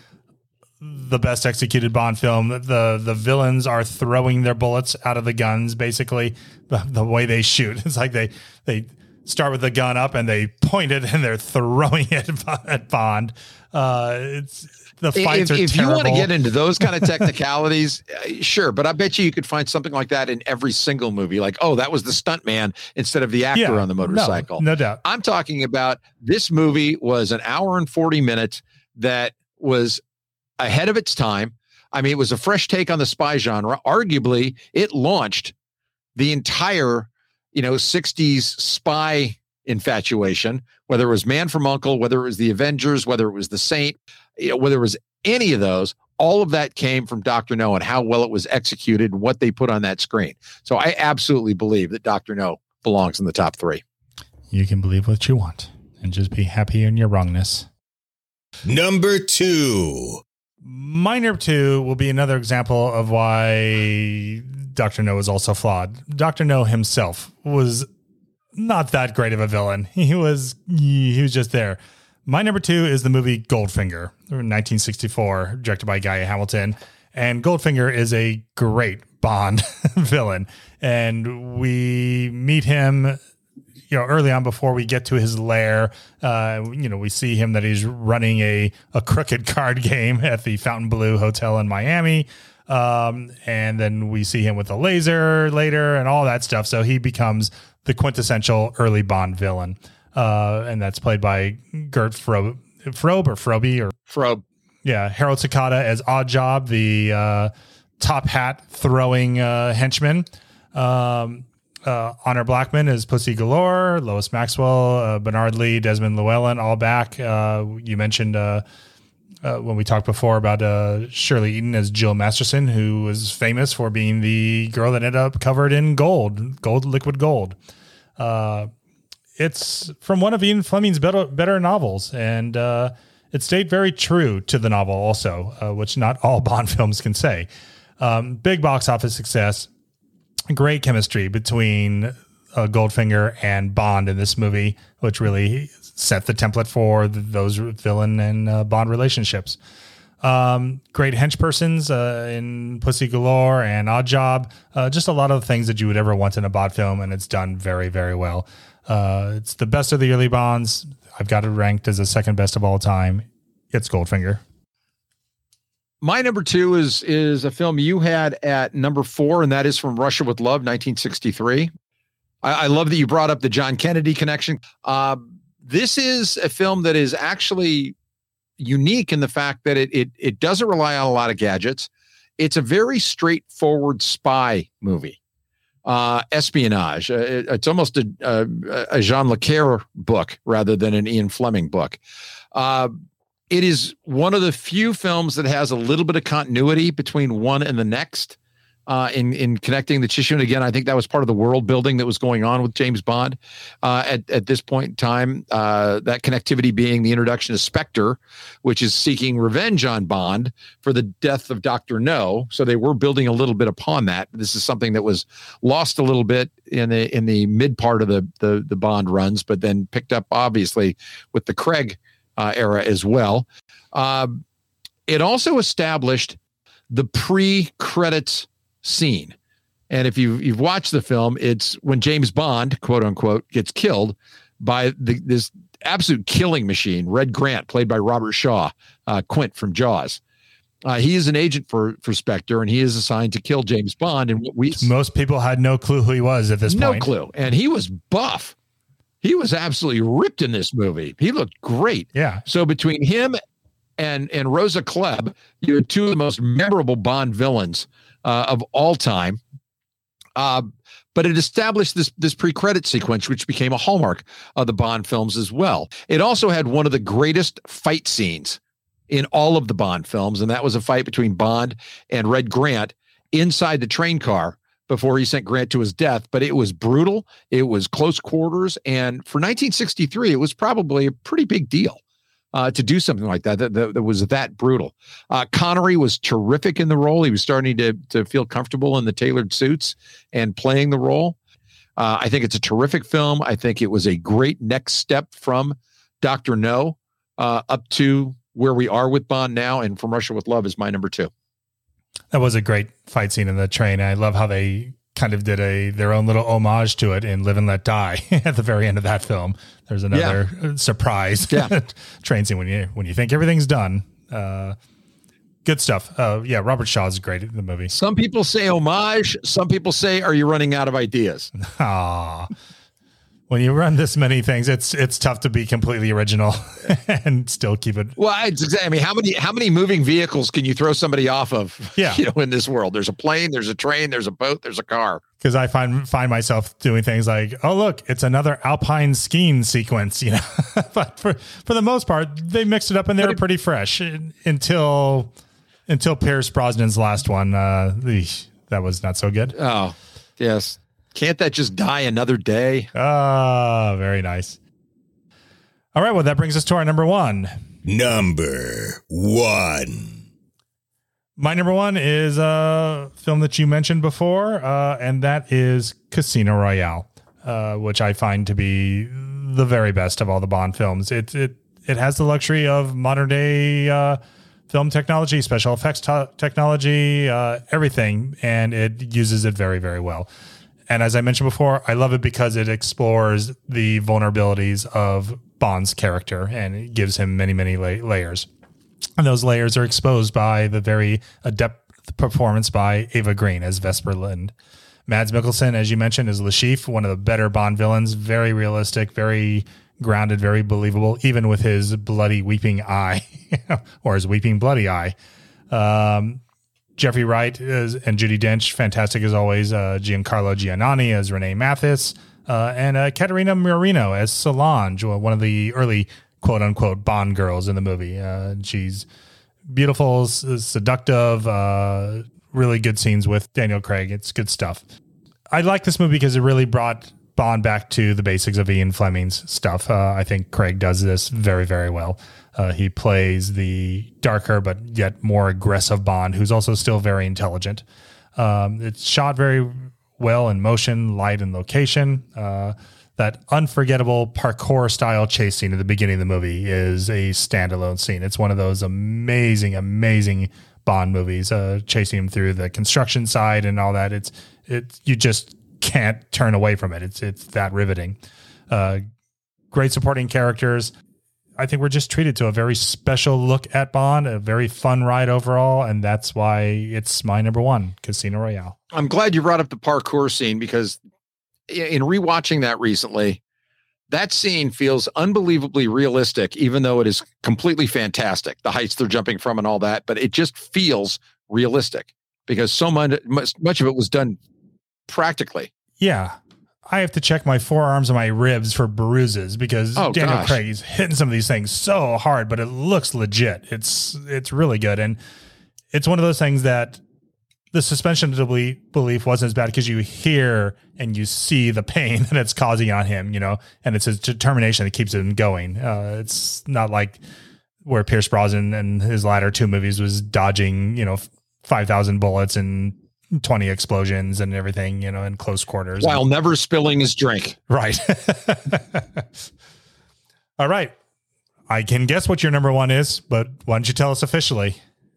the best executed Bond film. The the villains are throwing their bullets out of the guns, basically, the, the way they shoot. It's like they they start with the gun up and they point it and they're throwing it at Bond. Uh, it's the fights if, are if terrible. You want to get into those kind of technicalities, uh, sure. But I bet you you could find something like that in every single movie. Like, oh, that was the stunt man instead of the actor yeah, on the motorcycle. No, no doubt. I'm talking about this movie was an hour and forty minutes that was ahead of its time. I mean, it was a fresh take on the spy genre. Arguably, it launched the entire, you know, sixties spy infatuation, whether it was Man from U N C L E, whether it was the Avengers, whether it was the Saint, you know, whether it was any of those, all of that came from Doctor No and how well it was executed and what they put on that screen. So I absolutely believe that Doctor No belongs in the top three. You can believe what you want and just be happy in your wrongness. Number two. My number two will be another example of why Doctor No is also flawed. Doctor No himself was not that great of a villain. He was he was just there. My number two is the movie Goldfinger, nineteen sixty-four, directed by Guy Hamilton. And Goldfinger is a great Bond villain. And we meet him, you know, early on before we get to his lair. Uh, you know, we see him that he's running a, a crooked card game at the Fontainebleau Hotel in Miami. Um, and then we see him with a laser later and all that stuff. So he becomes the quintessential early Bond villain. Uh, and that's played by Gert Frobe, Frobe or Frobe or Frobe. Yeah. Harold Sakata as Oddjob, the, uh, top hat throwing, uh, henchman. Um, uh, Honor Blackman is Pussy Galore, Lois Maxwell, uh, Bernard Lee, Desmond Llewellyn, all back. Uh, you mentioned, uh, Uh, when we talked before about uh, Shirley Eaton as Jill Masterson, who was famous for being the girl that ended up covered in gold, gold, liquid gold. Uh, it's from one of Ian Fleming's better, better novels, and uh, it stayed very true to the novel also, uh, which not all Bond films can say. Um, big box office success, great chemistry between uh, Goldfinger and Bond in this movie, which really set the template for th- those villain and uh, Bond relationships. Um, great henchpersons uh, in Pussy Galore and Oddjob. Uh, just a lot of things that you would ever want in a Bond film, and it's done very, very well. Uh, it's the best of the early Bonds. I've got it ranked as the second best of all time. It's Goldfinger. My number two is is a film you had at number four, and that is From Russia with Love, nineteen sixty-three. I, I love that you brought up the John Kennedy connection. Uh, This is a film that is actually unique in the fact that it, it it doesn't rely on a lot of gadgets. It's a very straightforward spy movie, uh, espionage. Uh, it, it's almost a, a, a Jean Le Carre book rather than an Ian Fleming book. Uh, it is one of the few films that has a little bit of continuity between one and the next. Uh, in in connecting the tissue. And again, I think that was part of the world building that was going on with James Bond uh, at, at this point in time. Uh, that connectivity being the introduction of Spectre, which is seeking revenge on Bond for the death of Doctor No. So they were building a little bit upon that. This is something that was lost a little bit in the in the mid part of the the, the Bond runs, but then picked up obviously with the Craig uh, era as well. Uh, it also established the pre-credits scene. And if you you've watched the film, it's when James Bond, quote unquote, gets killed by the, this absolute killing machine, Red Grant, played by Robert Shaw, uh, Quint from Jaws. Uh, he is an agent for for Spectre, and he is assigned to kill James Bond. And what we most people had no clue who he was at this no point. No clue. And he was buff. He was absolutely ripped in this movie. He looked great. Yeah. So between him and and Rosa Klebb, you had two of the most memorable Bond villains Uh, of all time. Uh, but it established this, this pre-credit sequence, which became a hallmark of the Bond films as well. It also had one of the greatest fight scenes in all of the Bond films, and that was a fight between Bond and Red Grant inside the train car before he sent Grant to his death. But it was brutal. It was close quarters. And for nineteen sixty-three, it was probably a pretty big deal. Uh, to do something like that, that, that, that was that brutal. Uh, Connery was terrific in the role. He was starting to to feel comfortable in the tailored suits and playing the role. Uh, I think it's a terrific film. I think it was a great next step from Doctor No uh, up to where we are with Bond now. And From Russia with Love is my number two. That was a great fight scene in the train. I love how they kind of did a their own little homage to it in Live and Let Die at the very end of that film. There's another yeah. surprise yeah. train scene when you when you think everything's done. Uh, good stuff. Uh, yeah, Robert Shaw's great in the movie. Some people say homage. Some people say, "Are you running out of ideas?" Ah, when you run this many things, it's it's tough to be completely original and still keep it. Well, it's exactly. I mean, how many how many moving vehicles can you throw somebody off of? Yeah. You know, in this world, there's a plane, there's a train, there's a boat, there's a car. Because I find find myself doing things like, oh look, it's another alpine skiing sequence, you know. But for for the most part, they mixed it up and they were pretty fresh until until Pierce Brosnan's last one. Uh, eesh, that was not so good. Oh, yes. Can't that just die another day? Ah, very nice. All right, well, that brings us to our number one. Number one. My number one is a film that you mentioned before, uh, and that is Casino Royale, uh, which I find to be the very best of all the Bond films. It it it has the luxury of modern day uh, film technology, special effects to- technology, uh, everything, and it uses it very, very well. And as I mentioned before, I love it because it explores the vulnerabilities of Bond's character, and it gives him many, many la- layers. And those layers are exposed by the very adept performance by Ava Green as Vesper Lynd. Mads Mikkelsen, as you mentioned, is Lashif, one of the better Bond villains. Very realistic, very grounded, very believable, even with his bloody weeping eye or his weeping bloody eye. Um, Jeffrey Wright is, and Judi Dench, fantastic as always. Uh, Giancarlo Giannani as Renee Mathis, uh, and uh, Katerina Marino as Solange, one of the early quote unquote Bond girls in the movie. Uh, she's beautiful, s- seductive, uh, really good scenes with Daniel Craig. It's good stuff. I like this movie because it really brought Bond back to the basics of Ian Fleming's stuff. Uh, I think Craig does this very, very well. Uh, he plays the darker but yet more aggressive Bond, who's also still very intelligent. Um, it's shot very well in motion, light, and location. Uh, that unforgettable parkour style chase scene at the beginning of the movie is a standalone scene. It's one of those amazing, amazing Bond movies, uh, chasing him through the construction side and all that. It's, it's, you just can't turn away from it. It's, it's that riveting. Uh, great supporting characters. I think we're just treated to a very special look at Bond, a very fun ride overall. And that's why it's my number one, Casino Royale. I'm glad you brought up the parkour scene, because in rewatching that recently, that scene feels unbelievably realistic, even though it is completely fantastic, the heights they're jumping from and all that, but it just feels realistic because so much, much, much of it was done practically. Yeah. I have to check my forearms and my ribs for bruises because oh, Daniel gosh. Craig is hitting some of these things so hard, but it looks legit. It's, it's really good. And it's one of those things that the suspension of belief wasn't as bad because you hear and you see the pain that it's causing on him, you know, and it's his determination that keeps him going. Uh, it's not like where Pierce Brosnan and his latter two movies was dodging, you know, five thousand bullets and twenty explosions and everything, you know, in close quarters. While and, never spilling his drink. Right. All right. I can guess what your number one is, but why don't you tell us officially?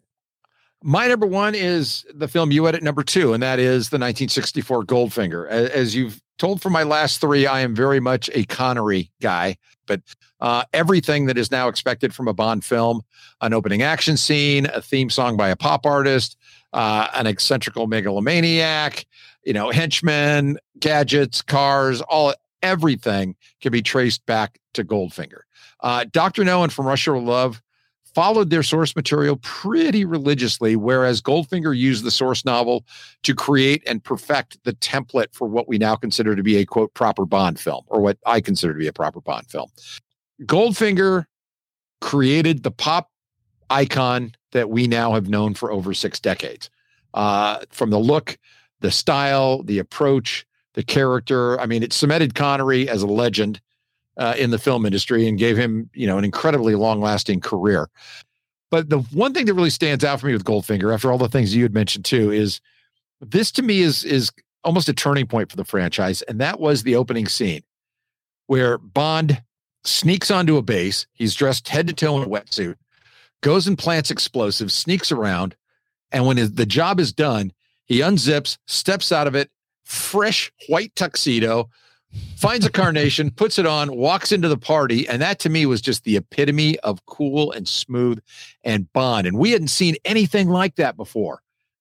My number one is the film you had at number two, and that is the nineteen sixty-four Goldfinger. As you've told from my last three, I am very much a Connery guy, but uh, everything that is now expected from a Bond film, an opening action scene, a theme song by a pop artist, uh, an eccentrical megalomaniac, you know, henchmen, gadgets, cars, all everything can be traced back to Goldfinger. Uh, Doctor No and From Russia with Love followed their source material pretty religiously, whereas Goldfinger used the source novel to create and perfect the template for what we now consider to be a, quote, proper Bond film, or what I consider to be a proper Bond film. Goldfinger created the pop icon that we now have known for over six decades. Uh, from the look, the style, the approach, the character. I mean, it cemented Connery as a legend Uh, in the film industry and gave him, you know, an incredibly long-lasting career. But the one thing that really stands out for me with Goldfinger, after all the things you had mentioned too, is this to me is is almost a turning point for the franchise, and that was the opening scene where Bond sneaks onto a base. He's dressed head to toe in a wetsuit, goes and plants explosives, sneaks around, and when his, the job is done, he unzips, steps out of it, fresh white tuxedo, finds a carnation, puts it on, walks into the party. And that to me was just the epitome of cool and smooth and Bond. And we hadn't seen anything like that before.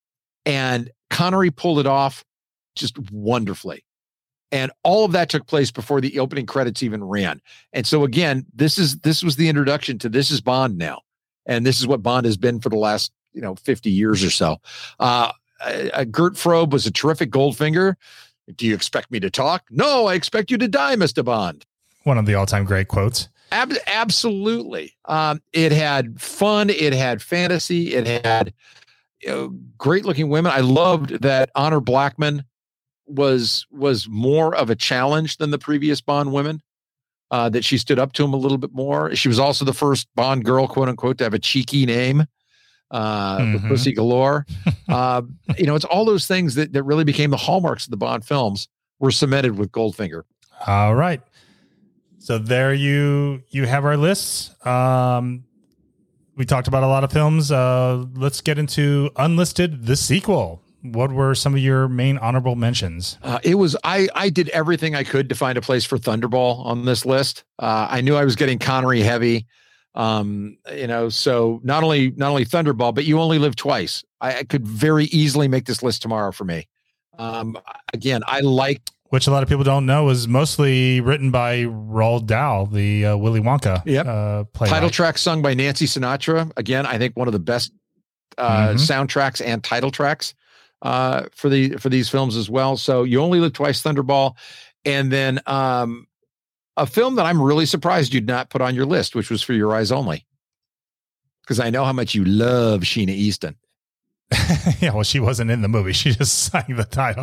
And Connery pulled it off just wonderfully. And all of that took place before the opening credits even ran. And so again, this is, this was the introduction to this is Bond now. And this is what Bond has been for the last, you know, fifty years or so. Uh, uh, Gert Frobe was a terrific Goldfinger. Do you expect me to talk? No, I expect you to die, Mister Bond. One of the all-time great quotes. Ab- absolutely. Um, it had fun. It had fantasy. It had you know, great-looking women. I loved that Honor Blackman was was more of a challenge than the previous Bond women, uh, that she stood up to him a little bit more. She was also the first Bond girl, quote-unquote, to have a cheeky name. Uh, mm-hmm. With Pussy Galore. Uh, you know, it's all those things that, that really became the hallmarks of the Bond films were cemented with Goldfinger. All right. So there you, you have our lists. Um, we talked about a lot of films. Uh, let's get into Unlisted, the sequel. What were some of your main honorable mentions? Uh, it was I. I did everything I could to find a place for Thunderball on this list. Uh, I knew I was getting Connery heavy, um, you know. So not only not only Thunderball, but You Only Live Twice. I, I could very easily make this list tomorrow for me. Um, again, I liked, which a lot of people don't know was mostly written by Roald Dahl, the uh, Willy Wonka. Yep. Uh, title track sung by Nancy Sinatra. Again, I think one of the best uh, mm-hmm. soundtracks and title tracks uh for the for these films as well. So You Only Live Twice, Thunderball, and then um a film that I'm really surprised you'd not put on your list, which was For Your Eyes Only, because I know how much you love Sheena Easton. Yeah, well, she wasn't in the movie, she just sang the title.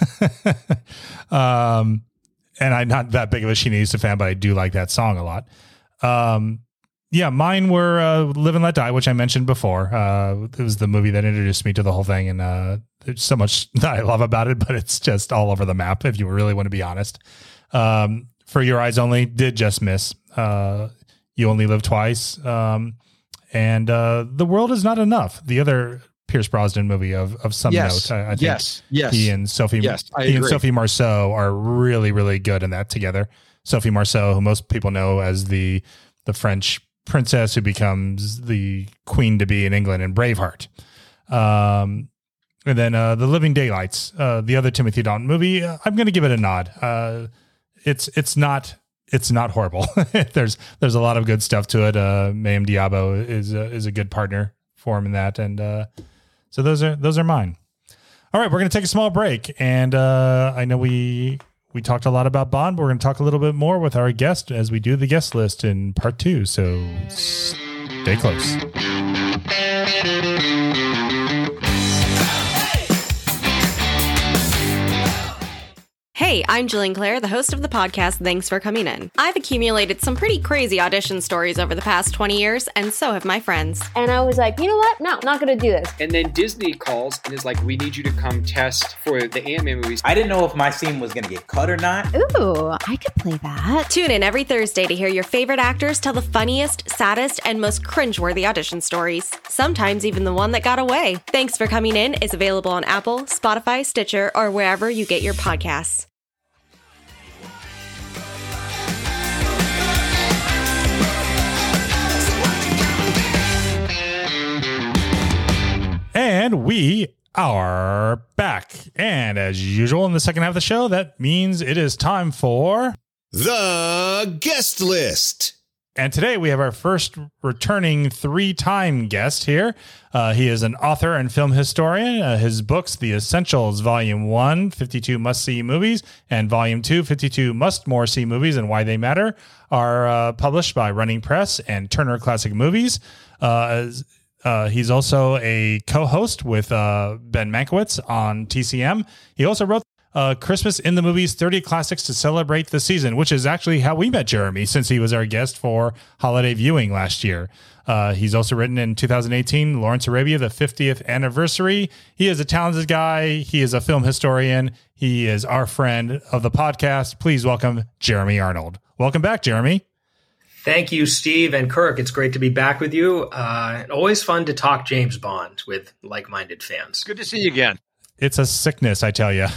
um and I'm not that big of a Sheena Easton fan, but I do like that song a lot. um Yeah, mine were uh, Live and Let Die, which I mentioned before. Uh, it was the movie that introduced me to the whole thing, and uh, there's so much that I love about it, but it's just all over the map, if you really want to be honest. Um, For Your Eyes Only did just miss. Uh, You Only Live Twice. Um, and uh, The World Is Not Enough, the other Pierce Brosnan movie of, of some yes. note. I, I think yes, yes. he and Sophie, yes, I he agree. and Sophie Marceau are really, really good in that together. Sophie Marceau, who most people know as the the French princess who becomes the queen to be in England in Braveheart. Um, and then uh, The Living Daylights, uh, the other Timothy Dalton movie. Uh, I'm going to give it a nod. Uh, it's it's not it's not horrible. there's there's a lot of good stuff to it. Uh, Mayim Diabo is a, is a good partner for him in that, and uh, so those are those are mine. All right, we're going to take a small break, and uh, I know we. We talked a lot about Bond, but we're going to talk a little bit more with our guest as we do the guest list in part two. So stay close. Hey, I'm Jillian Clare, the host of the podcast Thanks for Coming In. I've accumulated some pretty crazy audition stories over the past twenty years, and so have my friends. And I was like, you know what? No, not going to do this. And then Disney calls and is like, we need you to come test for the Ant-Man movies. I didn't know if my scene was going to get cut or not. Ooh, I could play that. Tune in every Thursday to hear your favorite actors tell the funniest, saddest, and most cringeworthy audition stories. Sometimes even the one that got away. Thanks for Coming In is available on Apple, Spotify, Stitcher, or wherever you get your podcasts. And we are back. And as usual in the second half of the show, that means it is time for The Guest List. And today we have our first returning three-time guest here. Uh, he is an author and film historian. Uh, his books, The Essentials, Volume one, fifty-two Must-See Movies, and Volume two, fifty-two Must-More-See Movies and Why They Matter, are uh, published by Running Press and Turner Classic Movies. Uh, as Uh, he's also a co-host with uh, Ben Mankiewicz on T C M. He also wrote uh, Christmas in the Movies, thirty Classics to Celebrate the Season, which is actually how we met Jeremy, since he was our guest for holiday viewing last year. Uh, he's also written in two thousand eighteen, Lawrence Arabia, the fiftieth Anniversary. He is a talented guy. He is a film historian. He is our friend of the podcast. Please welcome Jeremy Arnold. Welcome back, Jeremy. Thank you, Steve and Kirk. It's great to be back with you. Uh, always fun to talk James Bond with like-minded fans. Good to see you again. It's a sickness, I tell you.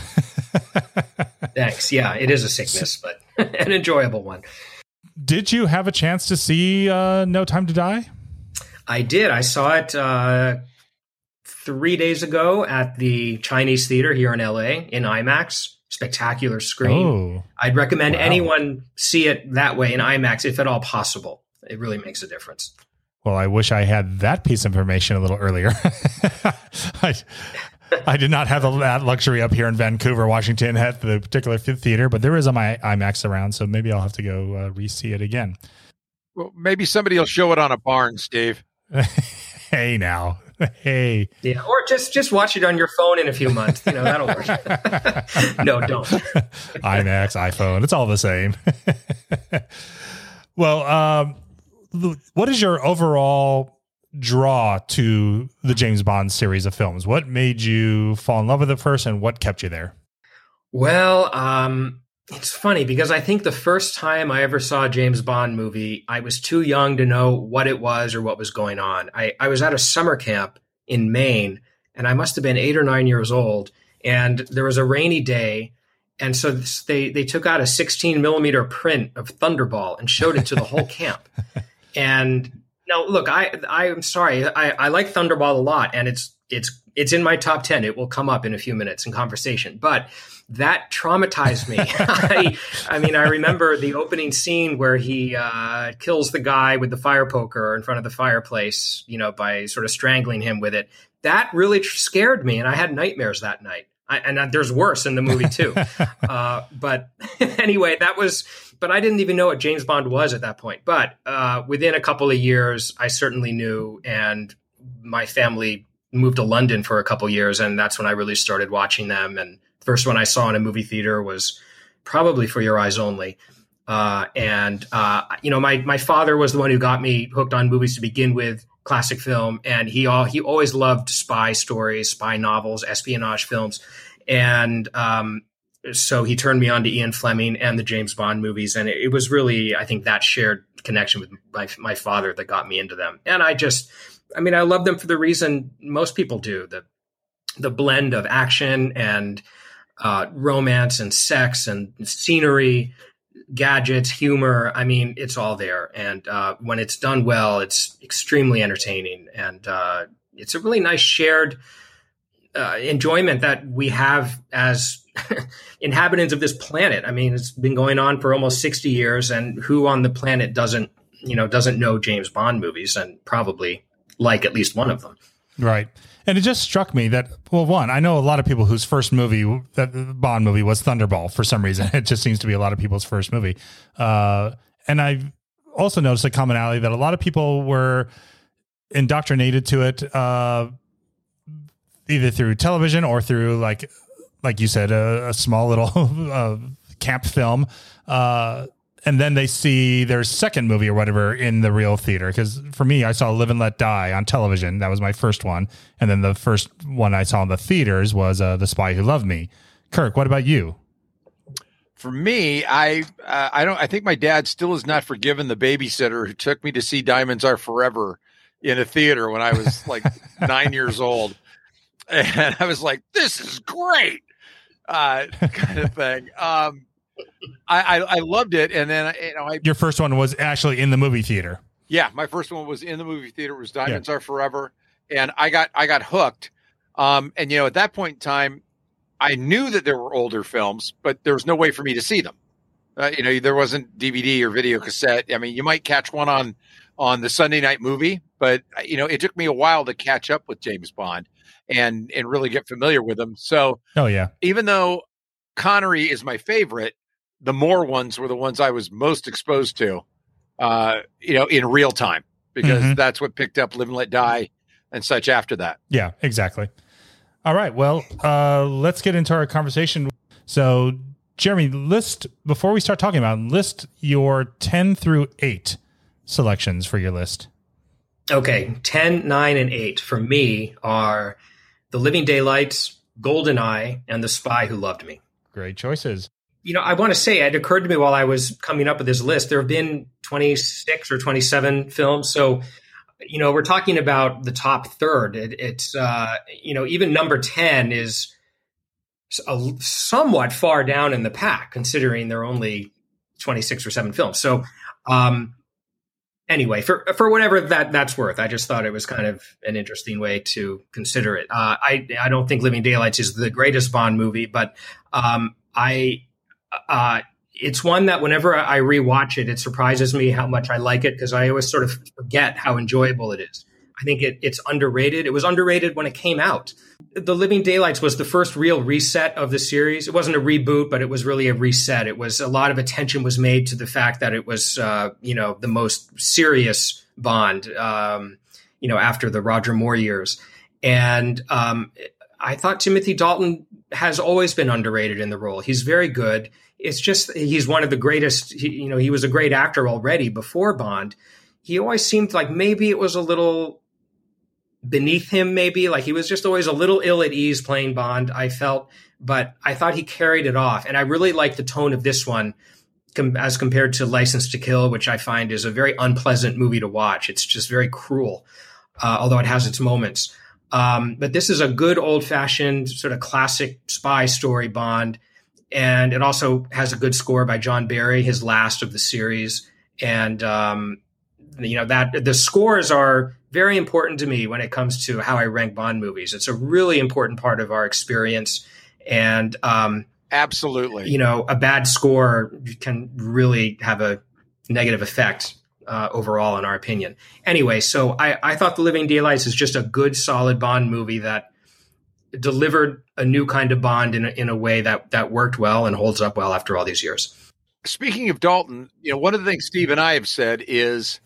Thanks. Yeah, it is a sickness, but an enjoyable one. Did you have a chance to see uh, No Time to Die? I did. I saw it uh, three days ago at the Chinese Theater here in L A in IMAX. Spectacular screen. Oh, I'd recommend wow. anyone see it that way in IMAX, if at all possible. It really makes a difference. Well, I wish I had that piece of information a little earlier. I, I did not have that luxury up here in Vancouver, Washington, at the particular theater, but there is a my IMAX around, so maybe I'll have to go uh, re-see it again. Well, maybe somebody will show it on a barn, Steve. Hey, now. Hey. Yeah, or just just watch it on your phone in a few months. You know, that'll work. No, don't. IMAX, iPhone, it's all the same. Well, um, what is your overall draw to the James Bond series of films? What made you fall in love with it first, and what kept you there? Well, um, It's funny because I think the first time I ever saw a James Bond movie, I was too young to know what it was or what was going on. I, I was at a summer camp in Maine, and I must have been eight or nine years old, and there was a rainy day. And so this, they they took out a sixteen millimeter print of Thunderball and showed it to the whole camp. And now, look, I I'm sorry, I, I like Thunderball a lot, and it's it's it's in my top ten. It will come up in a few minutes in conversation, but that traumatized me. I, I mean, I remember the opening scene where he uh, kills the guy with the fire poker in front of the fireplace, you know, by sort of strangling him with it. That really tr- scared me, and I had nightmares that night. I, and uh, there's worse in the movie too. uh, but anyway, that was, but I didn't even know what James Bond was at that point. But uh, within a couple of years, I certainly knew, and my family moved to London for a couple of years. And that's when I really started watching them. And the first one I saw in a movie theater was probably For Your Eyes Only. Uh, and, uh, you know, my, my father was the one who got me hooked on movies to begin with, classic film. And he all, he always loved spy stories, spy novels, espionage films. And, um, so he turned me on to Ian Fleming and the James Bond movies. And it, it was really, I think, that shared connection with my, my father that got me into them. And I just, I mean, I love them for the reason most people do, the, the blend of action and, uh, romance and sex and scenery, gadgets, humor. I mean, it's all there. And uh, when it's done well, it's extremely entertaining. And uh, it's a really nice shared uh, enjoyment that we have as inhabitants of this planet. I mean, it's been going on for almost sixty years, and who on the planet doesn't, you know, doesn't know James Bond movies and probably like at least one of them. Right. And it just struck me that, well, one, I know a lot of people whose first movie, that Bond movie, was Thunderball for some reason. It just seems to be a lot of people's first movie. Uh, and I've also noticed a commonality that a lot of people were indoctrinated to it, uh, either through television or through, like, like you said, a, a small little uh, camp film. Uh, and then they see their second movie or whatever in the real theater. Because for me, I saw Live and Let Die on television. That was my first one. And then the first one I saw in the theaters was uh, The Spy Who Loved Me. Kirk, what about you? For me, I uh, I don't. I think my dad still has not forgiven the babysitter who took me to see Diamonds Are Forever in a theater when I was like nine years old, and I was like, "This is great," uh, kind of thing. Um, I, I I loved it, and then you know, I, your first one was actually in the movie theater. Yeah, my first one was in the movie theater. It was Diamonds yeah. Are Forever, and I got I got hooked. Um, and you know, at that point in time, I knew that there were older films, but there was no way for me to see them. Uh, you know, there wasn't D V D or video cassette. I mean, you might catch one on on the Sunday night movie, but you know, it took me a while to catch up with James Bond and and really get familiar with him. So, oh yeah, even though Connery is my favorite, the Moore ones were the ones I was most exposed to, uh, you know, in real time, because mm-hmm. that's what picked up Live and Let Die and such after that. Yeah, exactly. All right. Well, uh, let's get into our conversation. So, Jeremy, list, before we start talking about it, list your ten through eight selections for your list. Okay. ten, nine, and eight for me are The Living Daylights, GoldenEye, and The Spy Who Loved Me. Great choices. You know, I want to say, it occurred to me while I was coming up with this list, there have been twenty-six or twenty-seven films. So, you know, we're talking about the top third. It, it's, uh, you know, even number ten is a, somewhat far down in the pack, considering there are only twenty-six or seven films. So, um, anyway, for for whatever that that's worth, I just thought it was kind of an interesting way to consider it. Uh, I I don't think Living Daylights is the greatest Bond movie, but um, I. Uh, it's one that whenever I rewatch it, it surprises me how much I like it, because I always sort of forget how enjoyable it is. I think it, it's underrated. It was underrated when it came out. The Living Daylights was the first real reset of the series. It wasn't a reboot, but it was really a reset. It was a lot of attention was made to the fact that it was, uh, you know, the most serious Bond, um, you know, after the Roger Moore years. And um, I thought Timothy Dalton has always been underrated in the role. He's very good. It's just he's one of the greatest. He, you know, he was a great actor already before Bond. He always seemed like maybe it was a little beneath him, maybe. Like he was just always a little ill at ease playing Bond, I felt, but I thought he carried it off. And I really like the tone of this one com- as compared to License to Kill, which I find is a very unpleasant movie to watch. It's just very cruel, uh, although it has its moments. Um, but this is a good old-fashioned sort of classic spy story Bond. And it also has a good score by John Barry, his last of the series. And, um, you know, that the scores are very important to me when it comes to how I rank Bond movies. It's a really important part of our experience. And, um, absolutely, you know, a bad score can really have a negative effect uh, overall, in our opinion. Anyway, so I, I thought The Living Daylights is just a good, solid Bond movie that delivered a new kind of Bond in a, in a way that that worked well and holds up well after all these years. Speaking of Dalton, you know, one of the things Steve and I have said is,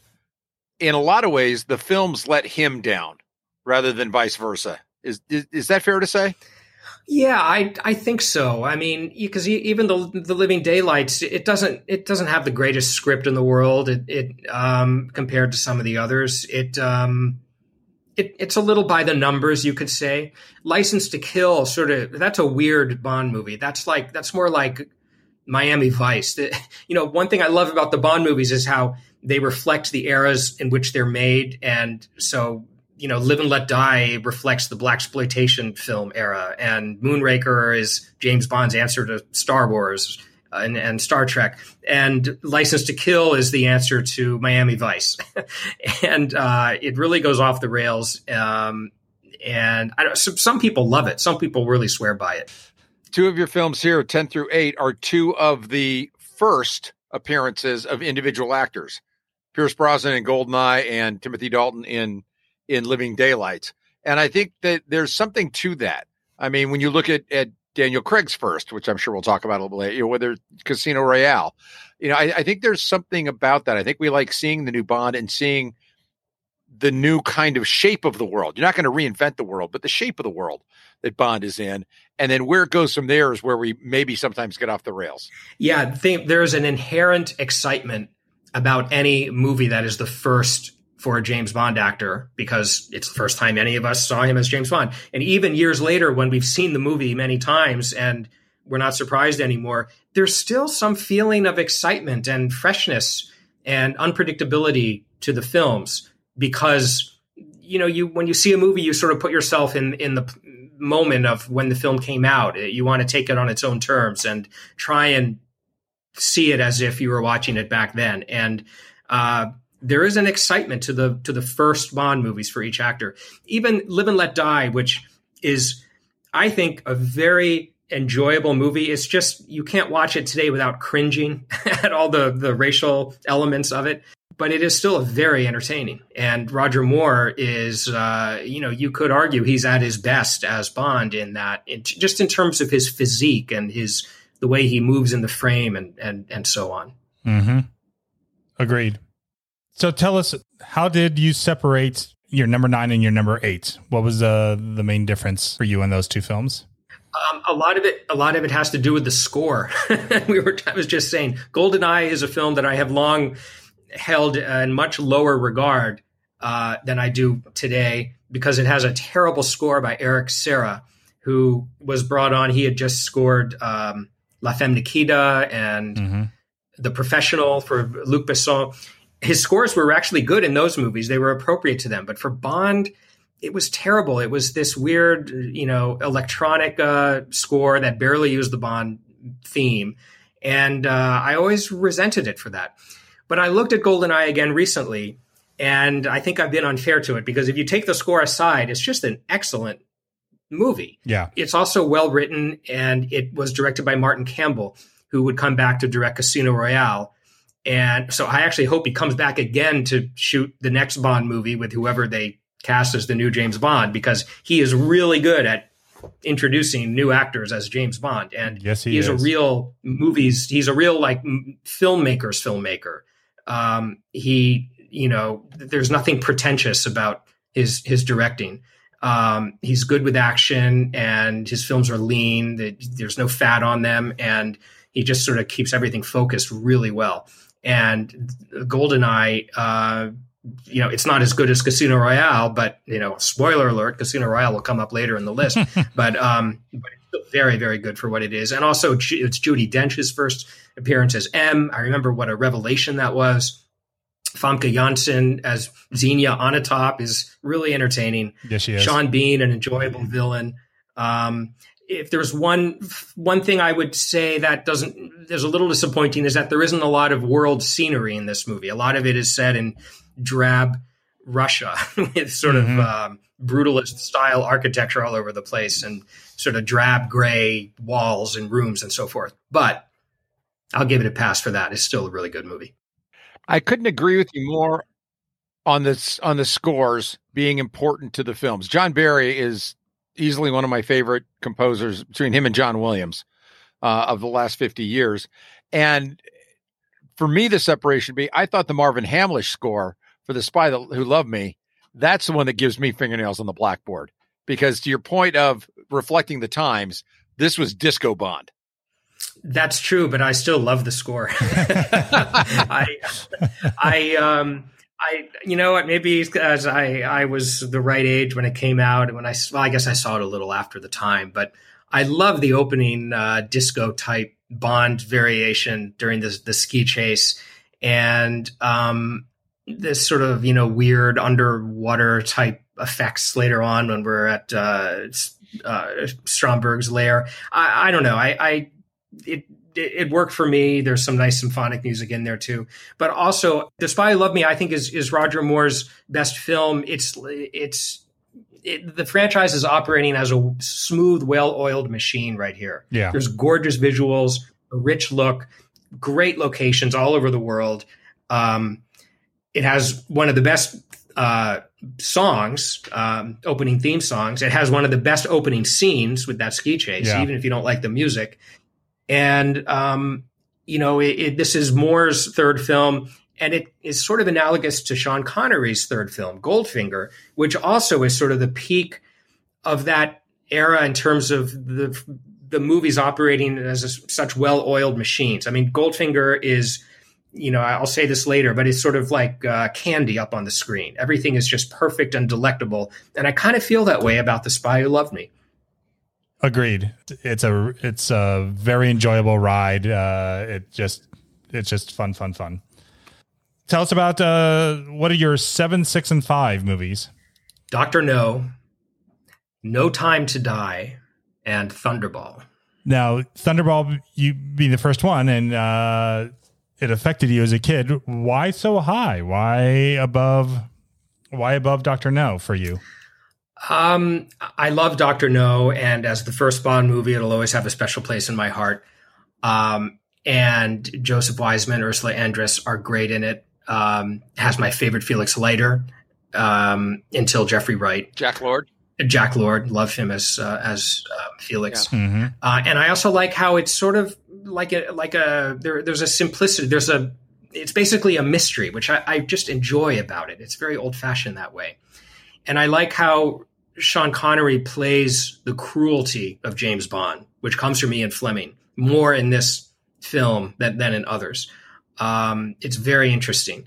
in a lot of ways, the films let him down rather than vice versa. Is is, is that fair to say? Yeah, I I think so. I mean, because even the the Living Daylights, it doesn't it doesn't have the greatest script in the world. It it um, compared to some of the others, it um, it it's a little by the numbers, you could say. License to Kill, sort of, that's a weird Bond movie. That's like that's more like Miami Vice. The, you know, one thing I love about the Bond movies is how they reflect the eras in which they're made, and so, you know, Live and Let Die reflects the blaxploitation film era, and Moonraker is James Bond's answer to Star Wars and, and Star Trek, and License to Kill is the answer to Miami Vice. And uh, it really goes off the rails. Um, and I don't, some, some people love it. Some people really swear by it. Two of your films here, ten through eight, are two of the first appearances of individual actors. Pierce Brosnan in Goldeneye and Timothy Dalton in in Living Daylights. And I think that there's something to that. I mean, when you look at, at Daniel Craig's first, which I'm sure we'll talk about a little later, you know, whether Casino Royale, you know, I, I think there's something about that. I think we like seeing the new Bond and seeing the new kind of shape of the world. You're not going to reinvent the world, but the shape of the world that Bond is in. And then where it goes from there is where we maybe sometimes get off the rails. Yeah, I think there's an inherent excitement about any movie that is the first for a James Bond actor, because it's the first time any of us saw him as James Bond. And even years later, when we've seen the movie many times and we're not surprised anymore, there's still some feeling of excitement and freshness and unpredictability to the films, because, you know, you when you see a movie, you sort of put yourself in, in the moment of when the film came out. You want to take it on its own terms and try and see it as if you were watching it back then. And, uh, there is an excitement to the to the first Bond movies for each actor. Even Live and Let Die, which is, I think, a very enjoyable movie. It's just, you can't watch it today without cringing at all the, the racial elements of it. But it is still very entertaining. And Roger Moore is, uh, you know, you could argue he's at his best as Bond in that, it, just in terms of his physique and his the way he moves in the frame and and and so on. Mm-hmm. Agreed. So tell us, how did you separate your number nine and your number eight? What was the the main difference for you in those two films? Um, a lot of it, a lot of it has to do with the score. we were, I was just saying, GoldenEye is a film that I have long held in much lower regard uh, than I do today, because it has a terrible score by Eric Serra, who was brought on. He had just scored um, La Femme Nikita and mm-hmm. The Professional for Luc Besson. His scores were actually good in those movies. They were appropriate to them. But for Bond, it was terrible. It was this weird, you know, electronic uh, score that barely used the Bond theme. And uh, I always resented it for that. But I looked at GoldenEye again recently, and I think I've been unfair to it, because if you take the score aside, it's just an excellent movie. Yeah. It's also well written, and it was directed by Martin Campbell, who would come back to direct Casino Royale. And so I actually hope he comes back again to shoot the next Bond movie with whoever they cast as the new James Bond, because he is really good at introducing new actors as James Bond. And yes, he, he is, is a real movies. He's a real like filmmaker's filmmaker. Um, he, you know, there's nothing pretentious about his, his directing. Um, he's good with action, and his films are lean. There's no fat on them. And he just sort of keeps everything focused really well. And GoldenEye, uh, you know, it's not as good as Casino Royale, but, you know, spoiler alert, Casino Royale will come up later in the list. but um, but it's still very, very good for what it is. And also, it's Judi Dench's first appearance as M. I remember what a revelation that was. Famke Janssen as Xenia Onatopp is really entertaining. Yes, she is. Sean Bean, an enjoyable villain. Um, if there's one one thing I would say that doesn't, there's a little disappointing, is that there isn't a lot of world scenery in this movie. A lot of it is set in drab Russia with sort mm-hmm. of um, brutalist style architecture all over the place and sort of drab gray walls and rooms and so forth. But I'll give it a pass for that. It's still a really good movie. I couldn't agree with you more on this, on the scores being important to the films. John Barry is easily one of my favorite composers, between him and John Williams, uh, of the last fifty years. And for me, the separation be, I thought the Marvin Hamlish score for The Spy That Who Loved Me, that's the one that gives me fingernails on the blackboard. Because to your point of reflecting the times, this was Disco Bond. That's true, but I still love the score. I, I, um, I, you know what? Maybe as I, I was the right age when it came out, and when I, well, I guess I saw it a little after the time. But I love the opening uh, disco type Bond variation during this the ski chase, and um, this sort of you know weird underwater type effects later on when we're at uh, uh, Stromberg's lair. I, I don't know. I. I It, it it worked for me. There's some nice symphonic music in there too, but also The Spy Who Loved Me, I think is is Roger Moore's best film. It's it's it, the franchise is operating as a smooth, well-oiled machine right here. Yeah, there's gorgeous visuals, a rich look, great locations all over the world. Um, it has one of the best uh, songs, um, opening theme songs. It has one of the best opening scenes with that ski chase, yeah. even if you don't like the music. And, um, you know, it, it, this is Moore's third film, and it is sort of analogous to Sean Connery's third film, Goldfinger, which also is sort of the peak of that era in terms of the the movies operating as a, such well-oiled machines. I mean, Goldfinger is, you know, I'll say this later, but it's sort of like uh, candy up on the screen. Everything is just perfect and delectable. And I kind of feel that way about The Spy Who Loved Me. Agreed. It's a it's a very enjoyable ride. Uh, it just it's just fun, fun, fun. Tell us about uh, what are your seven, six, and five movies? Doctor No, No Time to Die, and Thunderball. Now, Thunderball, you being the first one, and uh, it affected you as a kid. Why so high? Why above? Why above Doctor No for you? Um, I love Doctor No, and as the first Bond movie, it'll always have a special place in my heart. Um, and Joseph Wiseman, Ursula Andress are great in it. Um, has my favorite Felix Leiter, um, until Jeffrey Wright. Jack Lord. Jack Lord, love him as uh, as uh, Felix. Yeah. Mm-hmm. Uh, and I also like how it's sort of like a like a there, there's a simplicity. There's a it's basically a mystery, which I, I just enjoy about it. It's very old fashioned that way. And I like how Sean Connery plays the cruelty of James Bond, which comes from Ian Fleming more in this film than, than in others. Um, it's very interesting.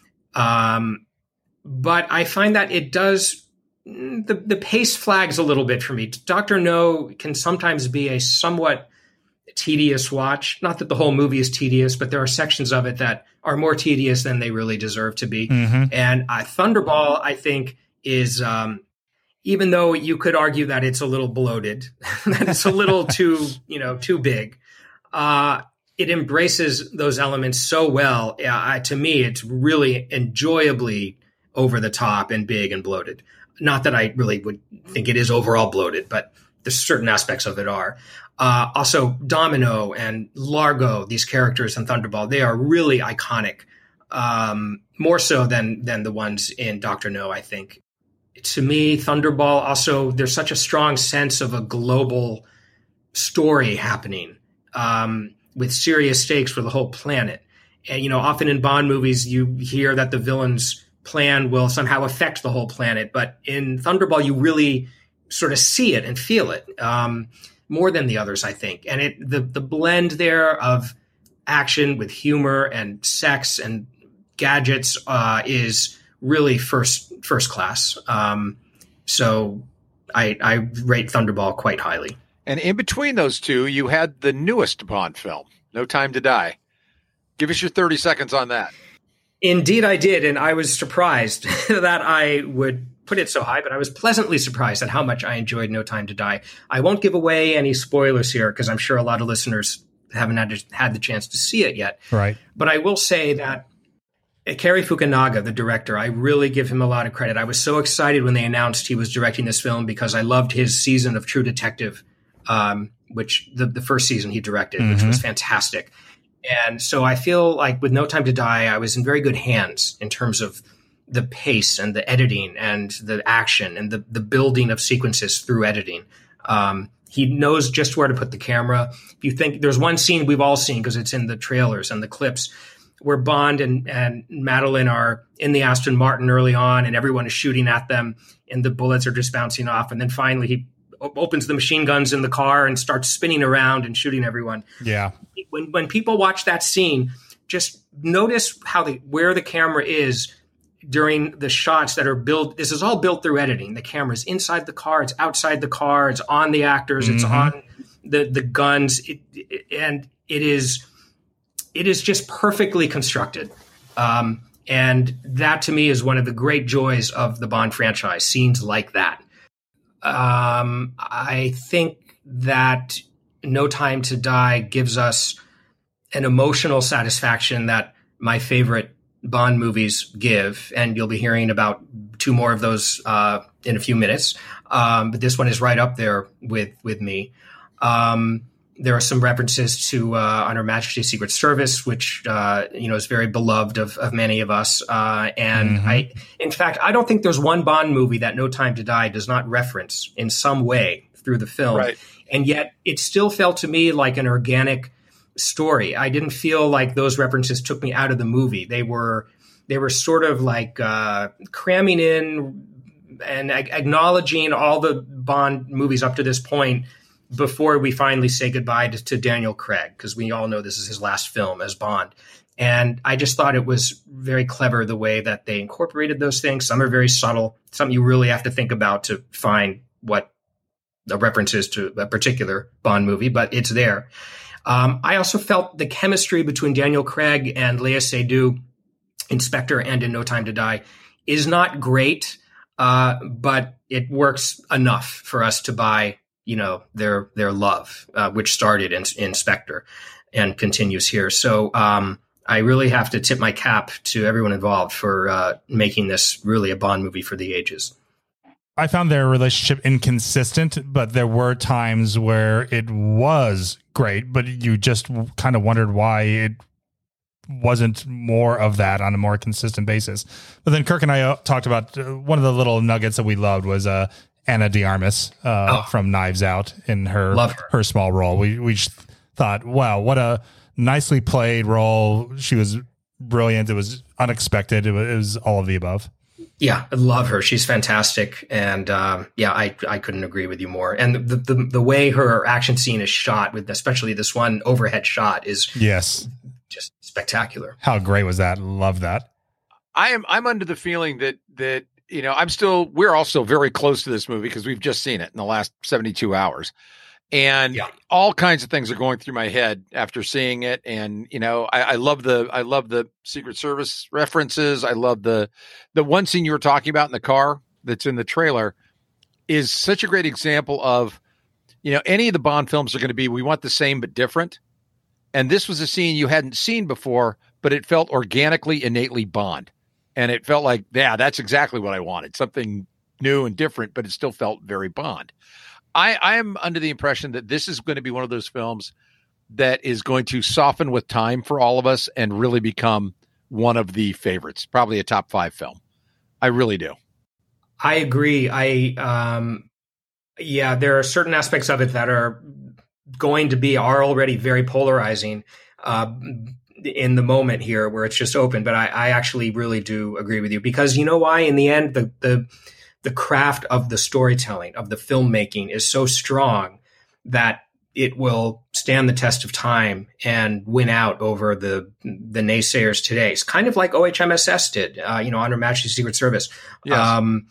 Um, but I find that it does, the, the pace flags a little bit for me. Doctor No can sometimes be a somewhat tedious watch. Not that the whole movie is tedious, but there are sections of it that are more tedious than they really deserve to be. Mm-hmm. And uh, Thunderball, I think, is, um, even though you could argue that it's a little bloated, that it's a little too, you know, too big, uh, it embraces those elements so well. Uh, to me, it's really enjoyably over the top and big and bloated. Not that I really would think it is overall bloated, but there's certain aspects of it are. Uh, also, Domino and Largo, these characters in Thunderball, they are really iconic, um, more so than than the ones in Doctor No, I think. To me, Thunderball also, there's such a strong sense of a global story happening, um, with serious stakes for the whole planet. And, you know, often in Bond movies, you hear that the villain's plan will somehow affect the whole planet. But in Thunderball, you really sort of see it and feel it, um, more than the others, I think. And it the the blend there of action with humor and sex and gadgets uh, is really first first class. Um, so I, I rate Thunderball quite highly. And in between those two, you had the newest Bond film, No Time to Die. Give us your thirty seconds on that. Indeed, I did, and I was surprised that I would put it so high, but I was pleasantly surprised at how much I enjoyed No Time to Die. I won't give away any spoilers here because I'm sure a lot of listeners haven't had, to, had the chance to see it yet. Right. But I will say that Cary Fukunaga, the director, I really give him a lot of credit. I was so excited when they announced he was directing this film because I loved his season of True Detective, um, which the, the first season he directed, mm-hmm. which was fantastic. And so I feel like with No Time to Die, I was in very good hands in terms of the pace and the editing and the action and the, the building of sequences through editing. Um, he knows just where to put the camera. If you think there's one scene we've all seen because it's in the trailers and the clips where Bond and, and Madeline are in the Aston Martin early on and everyone is shooting at them and the bullets are just bouncing off. And then finally he opens the machine guns in the car and starts spinning around and shooting everyone. Yeah. When when people watch that scene, just notice how the where the camera is during the shots that are built. This is all built through editing. The camera's inside the car, it's outside the car, it's on the actors, mm-hmm. it's on the the guns, it, it, and it is it is just perfectly constructed. Um, and that to me is one of the great joys of the Bond franchise. Scenes like that. Um, I think that No Time to Die gives us an emotional satisfaction that my favorite Bond movies give, and you'll be hearing about two more of those uh, in a few minutes. Um, but this one is right up there with with me. Um, there are some references to uh, On Her Majesty's Secret Service, which uh, you know is very beloved of, of many of us. Uh, and mm-hmm. I, in fact, I don't think there's one Bond movie that No Time to Die does not reference in some way through the film. Right. And yet, it still felt to me like an organic story. I didn't feel like those references took me out of the movie. They were they were sort of like uh, cramming in and ag- acknowledging all the Bond movies up to this point before we finally say goodbye to, to Daniel Craig, because we all know this is his last film as Bond. And I just thought it was very clever the way that they incorporated those things. Some are very subtle, some you really have to think about to find what the reference is to a particular Bond movie, but it's there. Um, I also felt the chemistry between Daniel Craig and Léa Seydoux in Spectre and in No Time to Die is not great, uh, but it works enough for us to buy, you know, their their love, uh, which started in, in Spectre and continues here. So um, I really have to tip my cap to everyone involved for uh, making this really a Bond movie for the ages. I found their relationship inconsistent, but there were times where it was great, but you just kind of wondered why it wasn't more of that on a more consistent basis. But then Kirk and I talked about uh, one of the little nuggets that we loved was uh, Anna de Armas uh, oh. from Knives Out in her, her her small role. We we just thought, wow, what a nicely played role. She was brilliant. It was unexpected. It was, it was all of the above. Yeah, I love her. She's fantastic. And um, yeah, I I couldn't agree with you more. And the, the the way her action scene is shot, with especially this one overhead shot, is yes, just spectacular. How great was that? Love that. I am I'm under the feeling that that you know I'm still we're also very close to this movie because we've just seen it in the last seventy-two hours. And yeah. all kinds of things are going through my head after seeing it. And, you know, I, I love the, I love the Secret Service references. I love the, the one scene you were talking about in the car that's in the trailer is such a great example of, you know, any of the Bond films are going to be, we want the same, but different. And this was a scene you hadn't seen before, but it felt organically, innately Bond. And it felt like, yeah, that's exactly what I wanted. Something new and different, but it still felt very Bond. I, I am under the impression that this is going to be one of those films that is going to soften with time for all of us and really become one of the favorites, probably a top five film. I really do. I agree. I, um, yeah, there are certain aspects of it that are going to be, are already very polarizing uh, in the moment here where it's just open. But I, I actually really do agree with you because you know why? In the end, the, the, the craft of the storytelling, of the filmmaking is so strong that it will stand the test of time and win out over the the naysayers today. It's kind of like O H M S S did, uh, you know, on Her Majesty's Secret Service. Yes. Um,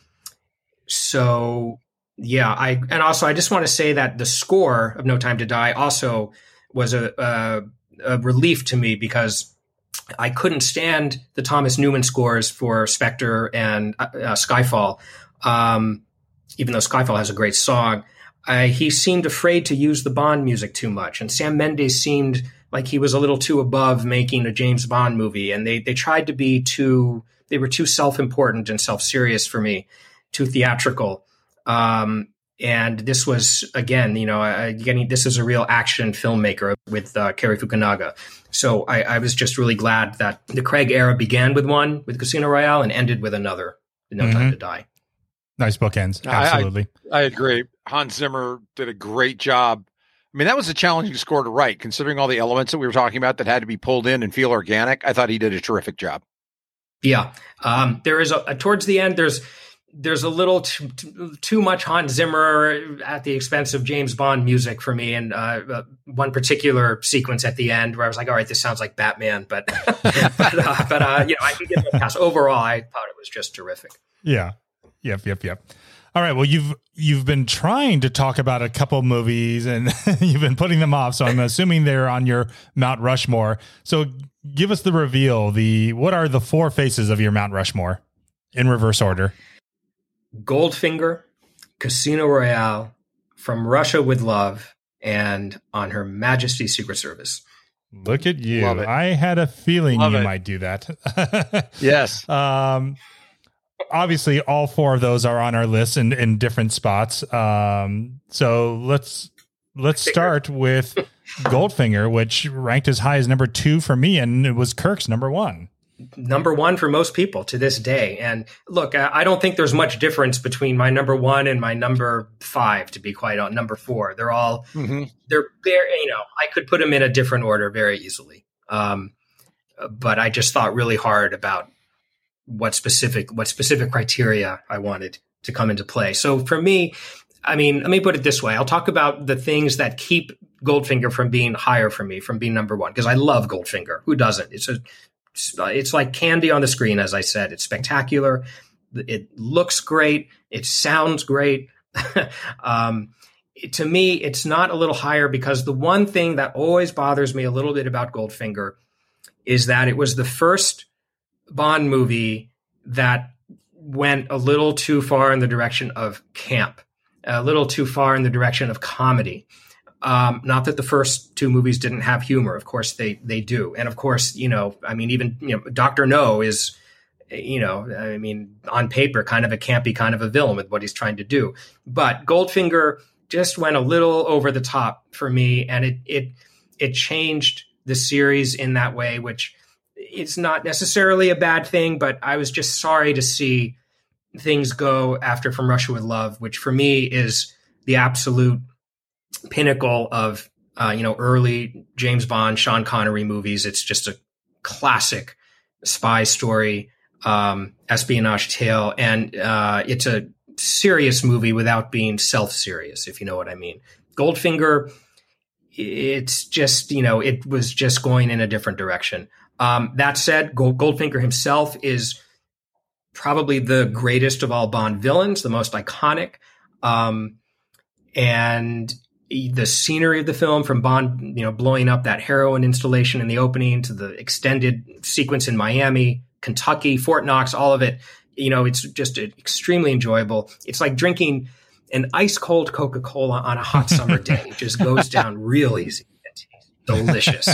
so, yeah, I and also I just want to say that the score of No Time to Die also was a, a, a relief to me, because I couldn't stand the Thomas Newman scores for Spectre and uh, uh, Skyfall, um, even though Skyfall has a great song. Uh, he seemed afraid to use the Bond music too much, and Sam Mendes seemed like he was a little too above making a James Bond movie, and they they tried to be too they were too self-important and self-serious for me, too theatrical. Um, and this was, again, you know, uh, getting this is a real action filmmaker with uh, Cary Fukunaga. So I, I was just really glad that the Craig era began with one, with Casino Royale, and ended with another, No mm-hmm. Time to Die. Nice bookends. Absolutely. I, I agree. Hans Zimmer did a great job. I mean, that was a challenging score to write, considering all the elements that we were talking about that had to be pulled in and feel organic. I thought he did a terrific job. Yeah. Um, there is a, a towards the end, there's, there's a little too, too, too much Hans Zimmer at the expense of James Bond music for me. And uh, uh, one particular sequence at the end where I was like, all right, this sounds like Batman, but, but, uh, but uh, you know, I can give it a pass. Overall, I thought it was just terrific. Yeah. Yep. Yep. Yep. All right. Well, you've, you've been trying to talk about a couple movies and you've been putting them off. So I'm assuming they're on your Mount Rushmore. So give us the reveal. The, what are the four faces of your Mount Rushmore in reverse order? Goldfinger, Casino Royale, From Russia with Love, and On Her Majesty's Secret Service. Look at you. I had a feeling Love you it. might do that. Yes. Um, obviously all four of those are on our list in, in different spots. Um, so let's, let's start with Goldfinger, which ranked as high as number two for me. And it was Kirk's number one. Number one for most people to this day. And look, I don't think there's much difference between my number one and my number five, to be quite honest, number four. They're all, mm-hmm. they're very, you know, I could put them in a different order very easily. Um, but I just thought really hard about what specific, what specific criteria I wanted to come into play. So for me, I mean, let me put it this way. I'll talk about the things that keep Goldfinger from being higher for me, from being number one, because I love Goldfinger. Who doesn't? It's a, It's like candy on the screen, as I said. It's spectacular. It looks great. It sounds great. um, it, to me, it's not a little higher because the one thing that always bothers me a little bit about Goldfinger is that it was the first Bond movie that went a little too far in the direction of camp, a little too far in the direction of comedy. Um, not that the first two movies didn't have humor. Of course they, they do. And of course, you know, I mean, even, you know, Doctor No is, you know, I mean, on paper, kind of a campy kind of a villain with what he's trying to do. But Goldfinger just went a little over the top for me. And it, it, it changed the series in that way, which it's not necessarily a bad thing, but I was just sorry to see things go after From Russia with Love, which for me is the absolute pinnacle of, uh, you know, early James Bond, Sean Connery movies. It's just a classic spy story, um, espionage tale. And, uh, it's a serious movie without being self-serious, if you know what I mean. Goldfinger, it's just, you know, it was just going in a different direction. Um, that said, Gold, Goldfinger himself is probably the greatest of all Bond villains, the most iconic. Um, and, the scenery of the film, from Bond, you know, blowing up that heroin installation in the opening to the extended sequence in Miami, Kentucky, Fort Knox, all of it, you know, it's just extremely enjoyable. It's like drinking an ice cold Coca-Cola on a hot summer day. It just goes down real easy. It's delicious.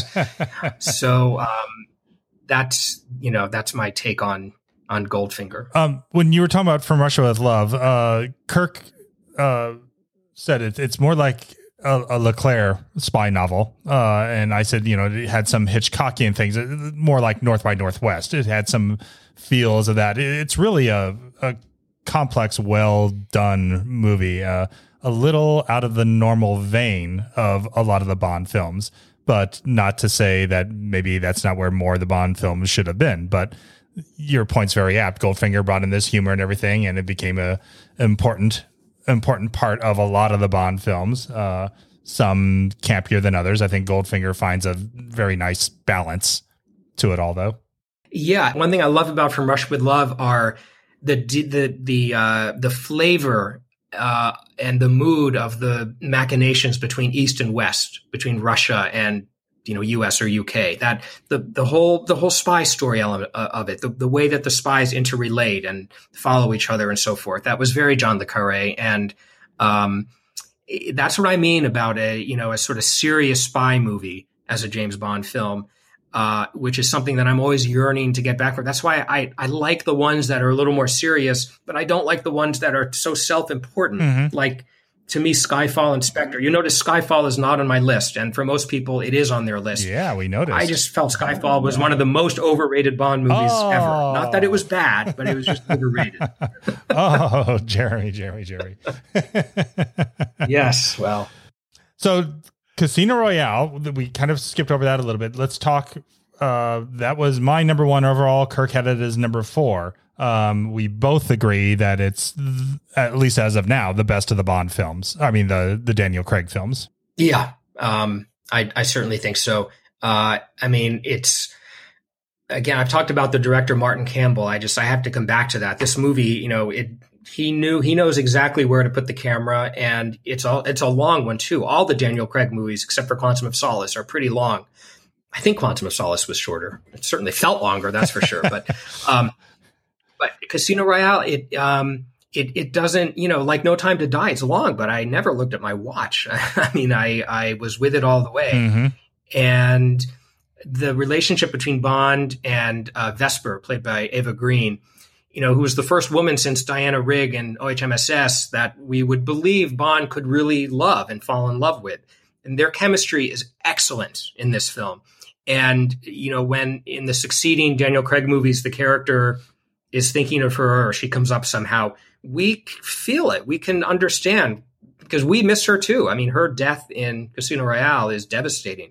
So um, that's, you know, that's my take on, on Goldfinger. Um, when you were talking about From Russia with Love, uh, Kirk uh, said it, it's more like a, a Leclerc spy novel. Uh, and I said, you know, it had some Hitchcockian things, more like North by Northwest. It had some feels of that. It's really a, a complex, well done movie, uh, a little out of the normal vein of a lot of the Bond films, but not to say that maybe that's not where more of the Bond films should have been. But your point's very apt. Goldfinger brought in this humor and everything, and it became a important important part of a lot of the Bond films. Uh, some campier than others. I think Goldfinger finds a very nice balance to it all, though. Yeah, one thing I love about From Russia with Love are the the the uh, the flavor uh, and the mood of the machinations between East and West, between Russia and you know U S or U K. That the the whole the whole spy story element of it, the, the way that the spies interrelate and follow each other and so forth. That was very John le Carré, and um, that's what I mean about a you know a sort of serious spy movie as a James Bond film. Uh, which is something that I'm always yearning to get back for. That's why I, I like the ones that are a little more serious, but I don't like the ones that are so self-important. Mm-hmm. Like, to me, Skyfall and Spectre. You notice Skyfall is not on my list, and for most people, it is on their list. Yeah, we noticed. I just felt Skyfall was one of the most overrated Bond movies oh. ever. Not that it was bad, but it was just overrated. Oh, Jeremy, Jeremy, Jeremy. Yes, well. So... Casino Royale, we kind of skipped over that a little bit. Let's talk. Uh, that was my number one overall. Kirk had it as number four. Um, we both agree that it's, th- at least as of now, the best of the Bond films. I mean, the the Daniel Craig films. Yeah, um, I, I certainly think so. Uh, I mean, it's, again, I've talked about the director, Martin Campbell. I just, I have to come back to that. This movie, you know, it, He knew he knows exactly where to put the camera, and it's a it's a long one too. All the Daniel Craig movies, except for Quantum of Solace, are pretty long. I think Quantum of Solace was shorter. It certainly felt longer, that's for sure. But um, but Casino Royale, it um, it it doesn't, you know, like No Time to Die. It's long, but I never looked at my watch. I mean, I I was with it all the way, mm-hmm. and the relationship between Bond and uh, Vesper, played by Eva Green, you know, who was the first woman since Diana Rigg and O H M S S that we would believe Bond could really love and fall in love with. And their chemistry is excellent in this film. And, you know, when in the succeeding Daniel Craig movies, the character is thinking of her or she comes up somehow, we feel it. We can understand because we miss her too. I mean, her death in Casino Royale is devastating.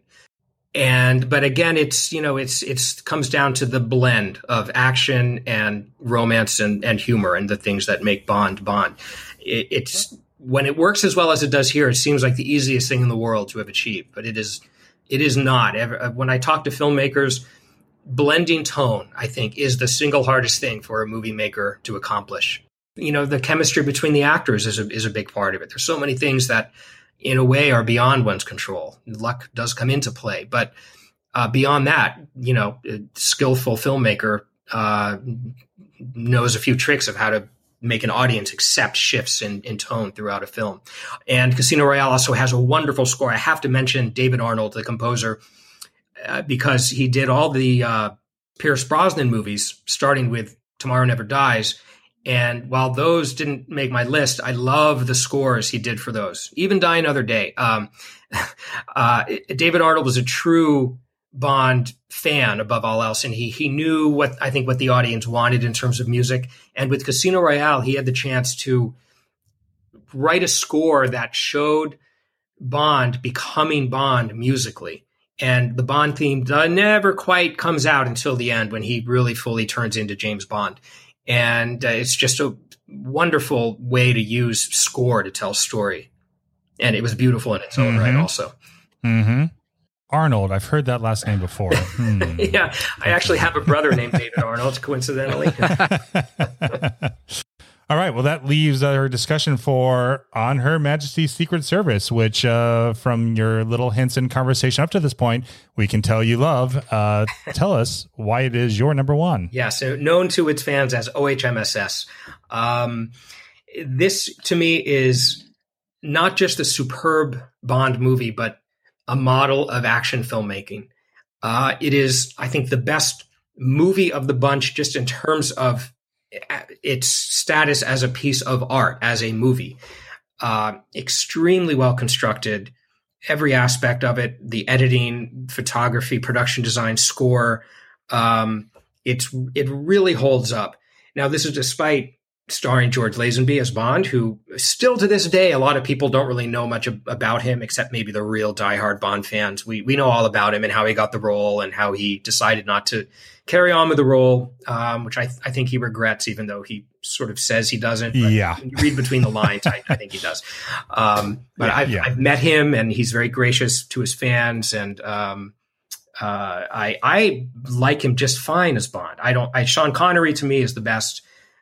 And, but again, it's, you know, it's, it's comes down to the blend of action and romance and, and humor and the things that make Bond Bond. It, it's, when it works as well as it does here, it seems like the easiest thing in the world to have achieved, but it is, it is not. When I talk to filmmakers, blending tone, I think, is the single hardest thing for a movie maker to accomplish. You know, the chemistry between the actors is a, is a big part of it. There's so many things that, in a way, are beyond one's control. Luck does come into play. But uh, beyond that, you know, a skillful filmmaker uh, knows a few tricks of how to make an audience accept shifts in, in tone throughout a film. And Casino Royale also has a wonderful score. I have to mention David Arnold, the composer, uh, because he did all the uh, Pierce Brosnan movies, starting with Tomorrow Never Dies. And while those didn't make my list, I love the scores he did for those. Even Die Another Day. Um, uh, David Arnold was a true Bond fan above all else, and he he knew what I think what the audience wanted in terms of music. And with Casino Royale, he had the chance to write a score that showed Bond becoming Bond musically. And the Bond theme never quite comes out until the end when he really fully turns into James Bond. And uh, it's just a wonderful way to use score to tell story. And it was beautiful in its own mm-hmm. right also. Mm-hmm. Arnold, I've heard that last name before. Hmm. Yeah, I actually have a brother named David Arnold, coincidentally. All right, well, that leaves our discussion for On Her Majesty's Secret Service, which uh, from your little hints and conversation up to this point, we can tell you love. Uh, tell us why it is your number one. Yeah, so known to its fans as O H M S S. Um, this, to me, is not just a superb Bond movie, but a model of action filmmaking. Uh, it is, I think, the best movie of the bunch just in terms of its status as a piece of art, as a movie. Uh, extremely well constructed, every aspect of it, the editing, photography, production design, score. Um, it's it really holds up. Now, this is despite starring George Lazenby as Bond, who still to this day, a lot of people don't really know much ab- about him, except maybe the real diehard Bond fans. We we know all about him and how he got the role and how he decided not to carry on with the role, um, which I, I think he regrets, even though he sort of says he doesn't. But yeah. when you read between the lines, I, I think he does. Um, but yeah, I've, yeah. I've met him, and he's very gracious to his fans, and um, uh, I I like him just fine as Bond. I don't. I, Sean Connery to me is the best.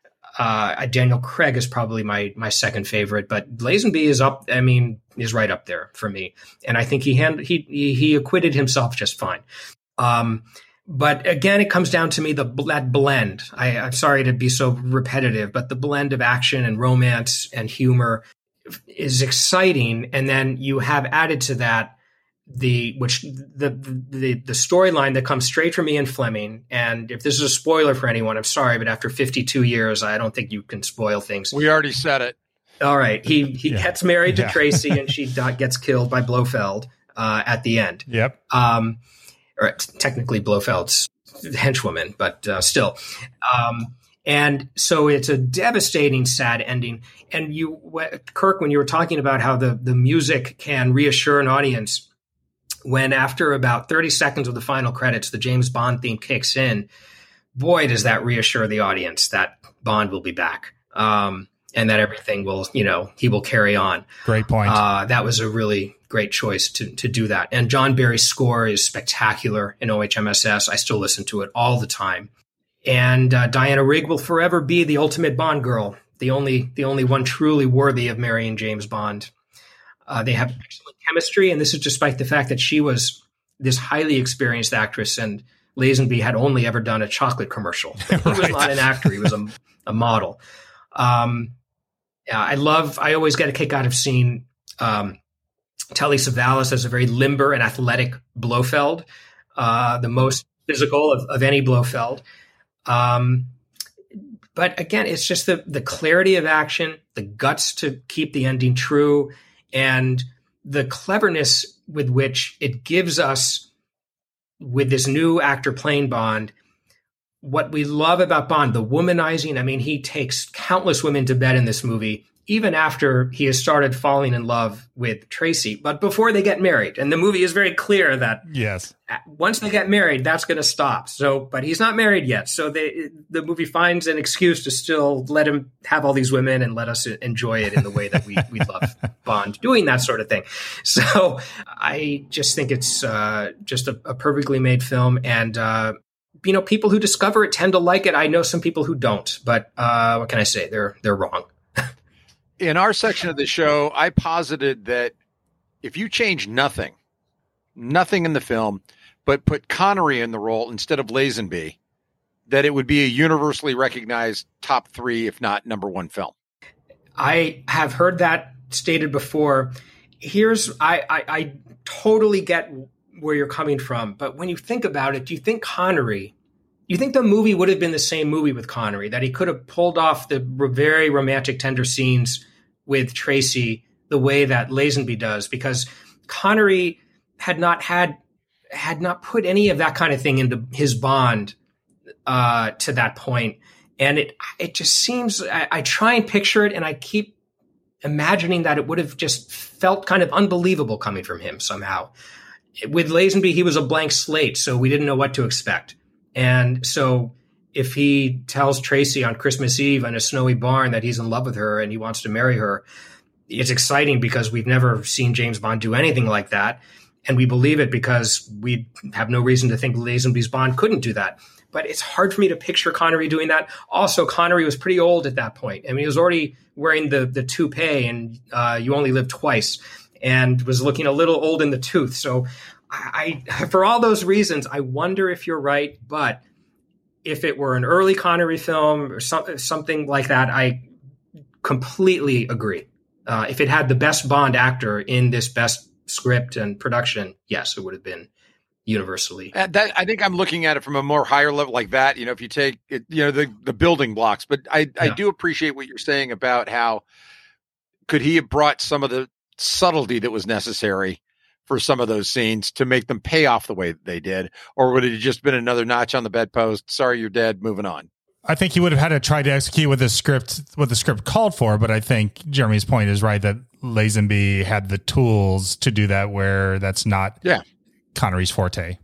Uh, Daniel Craig is probably my my second favorite, but Lazenby is up. I mean, is right up there for me, and I think he hand, he he he acquitted himself just fine. Um, but again, it comes down to me the that blend. I, I'm sorry to be so repetitive, but the blend of action and romance and humor is exciting, and then you have added to that the which the the the storyline that comes straight from Ian Fleming. And if this is a spoiler for anyone, I'm sorry, but after fifty-two years, I don't think you can spoil things. We already said it. All right, he he yeah. gets married to yeah. Tracy, and she gets killed by Blofeld uh, at the end. Yep. Um, or t- technically Blofeld's henchwoman, but uh, still. Um, and so it's a devastating, sad ending. And you, Kirk, when you were talking about how the the music can reassure an audience. When after about thirty seconds of the final credits, the James Bond theme kicks in, boy, does that reassure the audience that Bond will be back, um, and that everything will, you know, he will carry on. Great point. Uh, that was a really great choice to to do that. And John Barry's score is spectacular in O H M S S. I still listen to it all the time. And uh, Diana Rigg will forever be the ultimate Bond girl, the only the only one truly worthy of marrying James Bond. Uh, they have excellent chemistry, and this is despite the fact that she was this highly experienced actress, and Lazenby had only ever done a chocolate commercial. He was right. not an actor; he was a, a model. Um, yeah, I love. I always get a kick out of seeing um, Telly Savalas as a very limber and athletic Blofeld, uh, the most physical of, of any Blofeld. Um, but again, it's just the the clarity of action, the guts to keep the ending true. And the cleverness with which it gives us, with this new actor playing Bond, what we love about Bond, the womanizing. I mean, he takes countless women to bed in this movie, even after he has started falling in love with Tracy, but before they get married. And the movie is very clear that yes, once they get married, that's going to stop. So, but he's not married yet. So they, the movie finds an excuse to still let him have all these women and let us enjoy it in the way that we, we love Bond doing that sort of thing. So I just think it's uh, just a, a perfectly made film. And, uh, you know, people who discover it tend to like it. I know some people who don't, but uh, what can I say? They're, they're wrong. In our section of the show, I posited that if you change nothing, nothing in the film, but put Connery in the role instead of Lazenby, that it would be a universally recognized top three, if not number one film. I have heard that stated before. Here's, I, I, I totally get where you're coming from, but when you think about it, do you think Connery, you think the movie would have been the same movie with Connery, that he could have pulled off the very romantic, tender scenes with Tracy the way that Lazenby does? Because Connery had not had had not put any of that kind of thing into his Bond uh, to that point, and it it just seems I, I try and picture it, and I keep imagining that it would have just felt kind of unbelievable coming from him somehow. With Lazenby, he was a blank slate, so we didn't know what to expect, and so. If he tells Tracy on Christmas Eve in a snowy barn that he's in love with her and he wants to marry her, it's exciting because we've never seen James Bond do anything like that. And we believe it because we have no reason to think Lazenby's Bond couldn't do that. But it's hard for me to picture Connery doing that. Also, Connery was pretty old at that point. I mean, he was already wearing the, the toupee and uh, You Only Live Twice and was looking a little old in the tooth. So I, I for all those reasons, I wonder if you're right, but if it were an early Connery film or some, something like that, I completely agree. Uh, if it had the best Bond actor in this best script and production, yes, it would have been universally. Uh, that, I think I'm looking at it from a more higher level like that. You know, if you take it, you know, the, the building blocks, but I, yeah. I do appreciate what you're saying about how could he have brought some of the subtlety that was necessary for some of those scenes to make them pay off the way that they did, or would it have just been another notch on the bedpost? Sorry, you're dead. Moving on. I think he would have had to try to execute what the script, what the script called for. But I think Jeremy's point is right that Lazenby had the tools to do that, where that's not yeah. Connery's forte.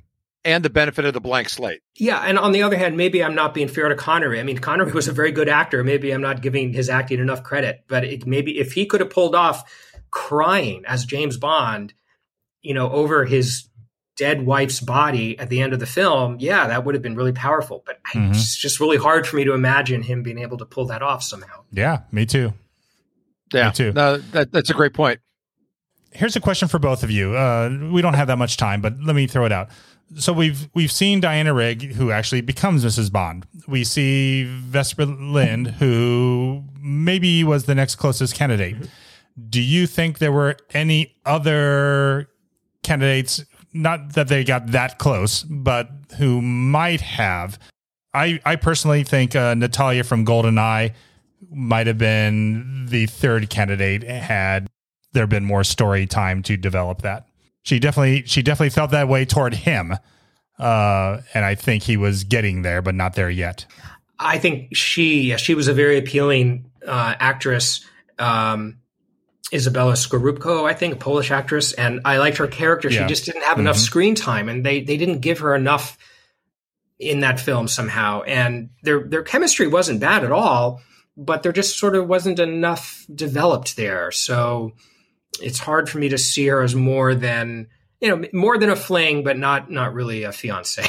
and the benefit of the blank slate. Yeah, and on the other hand, maybe I'm not being fair to Connery. I mean, Connery was a very good actor. Maybe I'm not giving his acting enough credit. But it, maybe if he could have pulled off crying as James Bond, you know, over his dead wife's body at the end of the film, yeah, that would have been really powerful. But mm-hmm. it's just really hard for me to imagine him being able to pull that off somehow. Yeah, me too. Yeah, me too. No, that, that's a great point. Here's a question for both of you. Uh, we don't have that much time, but let me throw it out. So we've we've seen Diana Rigg, who actually becomes Missus Bond. We see Vesper Lynd, who maybe was the next closest candidate. Do you think there were any other candidates, not that they got that close, but who might have? I, I personally think uh, Natalia from GoldenEye might have been the third candidate had there been more story time to develop that. She definitely, she definitely felt that way toward him. Uh, and I think he was getting there, but not there yet. I think she, she was a very appealing uh, actress. Um, Isabella Skorupko, I think, a Polish actress. And I liked her character. Yeah. She just didn't have mm-hmm. enough screen time, and they, they didn't give her enough in that film somehow. And their, their chemistry wasn't bad at all, but there just sort of wasn't enough developed there. So it's hard for me to see her as more than, you know, more than a fling, but not not really a fiance.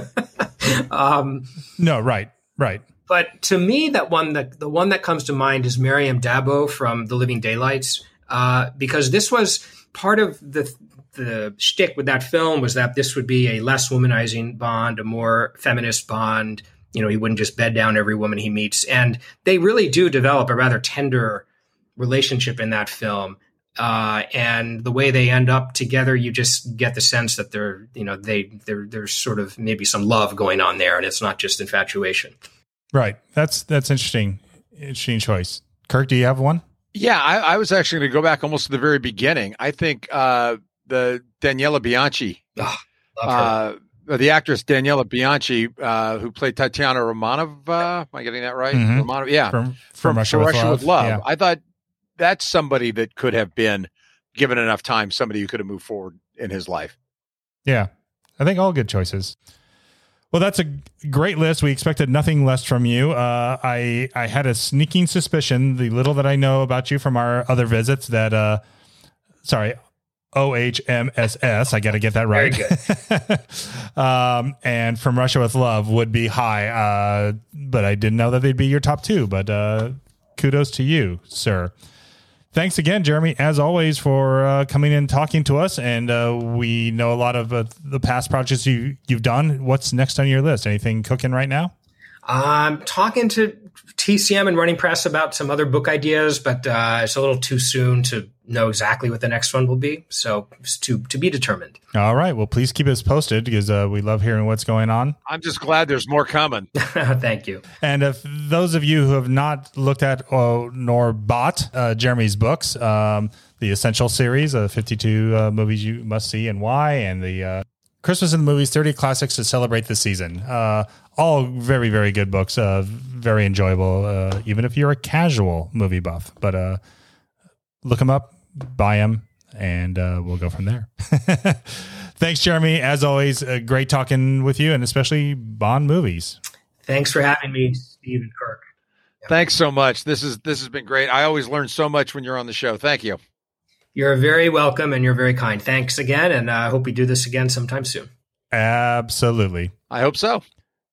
um, no, right, right. But to me, that one that the one that comes to mind is Miriam Dabo from The Living Daylights, uh, because this was part of the the shtick with that film was that this would be a less womanizing Bond, a more feminist Bond. You know, he wouldn't just bed down every woman he meets, and they really do develop a rather tender relationship in that film. Uh, and the way they end up together, you just get the sense that they're, you know, they, they're, there's sort of maybe some love going on there, and it's not just infatuation. Right. That's, that's interesting. Interesting choice. Kirk, do you have one? Yeah, I, I was actually going to go back almost to the very beginning. I think, uh, the Daniela Bianchi, oh, love her. uh, the actress Daniela Bianchi, uh, who played Tatiana Romanova. Am I getting that right? Mm-hmm. Romanov, yeah. From, from, from Russia, from with, Russia Love. with Love. Yeah. I thought, that's somebody that could have been, given enough time, somebody who could have moved forward in his life. Yeah, I think all good choices. Well, that's a great list. We expected nothing less from you. Uh, I I had a sneaking suspicion, the little that I know about you from our other visits, that, uh, sorry, O H M S S, I got to get that right. Very good. um, and From Russia with Love would be high, uh, but I didn't know that they'd be your top two, but uh, kudos to you, sir. Thanks again, Jeremy, as always, for uh, coming in and talking to us. And uh, we know a lot of uh, the past projects you, you've done. What's next on your list? Anything cooking right now? I'm talking to T C M and Running Press about some other book ideas, but uh, it's a little too soon to know exactly what the next one will be. So it's to, to be determined. All right. Well, please keep us posted, because uh, we love hearing what's going on. I'm just glad there's more coming. Thank you. And if those of you who have not looked at or nor bought uh, Jeremy's books, um, the Essential series, uh, fifty-two uh, movies you must see and why, and the uh, Christmas in the Movies, thirty classics to celebrate the season. Uh, all very, very good books. Uh, very enjoyable, uh, even if you're a casual movie buff. But uh, look them up, buy them, and uh, we'll go from there. Thanks, Jeremy. As always, uh, great talking with you, and especially Bond movies. Thanks for having me, Steve and Kirk. Yeah. Thanks so much. This is this has been great. I always learn so much when you're on the show. Thank you. You're very welcome, and you're very kind. Thanks again, and I uh, hope we do this again sometime soon. Absolutely. I hope so.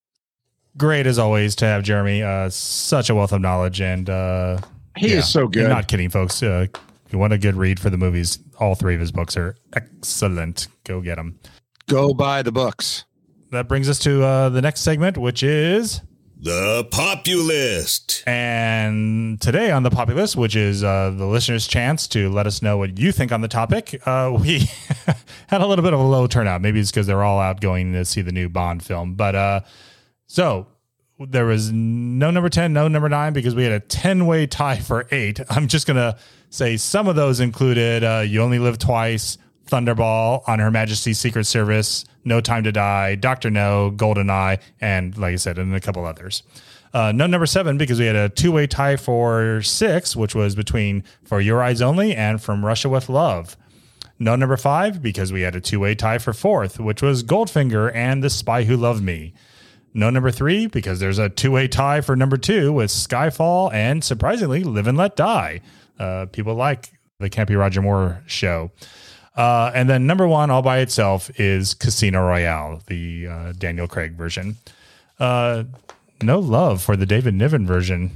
Great, as always, to have Jeremy. Uh, such a wealth of knowledge, and uh, he yeah, is so good. And not kidding, folks. Uh, you want a good read for the movies. All three of his books are excellent. Go get them. Go buy the books. That brings us to uh, the next segment, which is The Populist. And today on The Populist, which is uh, the listener's chance to let us know what you think on the topic, uh, we had a little bit of a low turnout. Maybe it's because they're all out going to see the new Bond film. But uh, so there was no number ten, no number nine, because we had a ten-way tie for eight. I'm just going to say some of those included uh, You Only Live Twice, Thunderball, On Her Majesty's Secret Service, No Time to Die, Doctor No, GoldenEye, and like I said, and a couple others. Uh, no number seven, because we had a two-way tie for six, which was between For Your Eyes Only and From Russia with Love. No number five, because we had a two-way tie for fourth, which was Goldfinger and The Spy Who Loved Me. No number three, because there's a two-way tie for number two with Skyfall and, surprisingly, Live and Let Die. Uh, people like the Campy Roger Moore show. Uh, and then number one, all by itself, is Casino Royale, the uh, Daniel Craig version. Uh, no love for the David Niven version.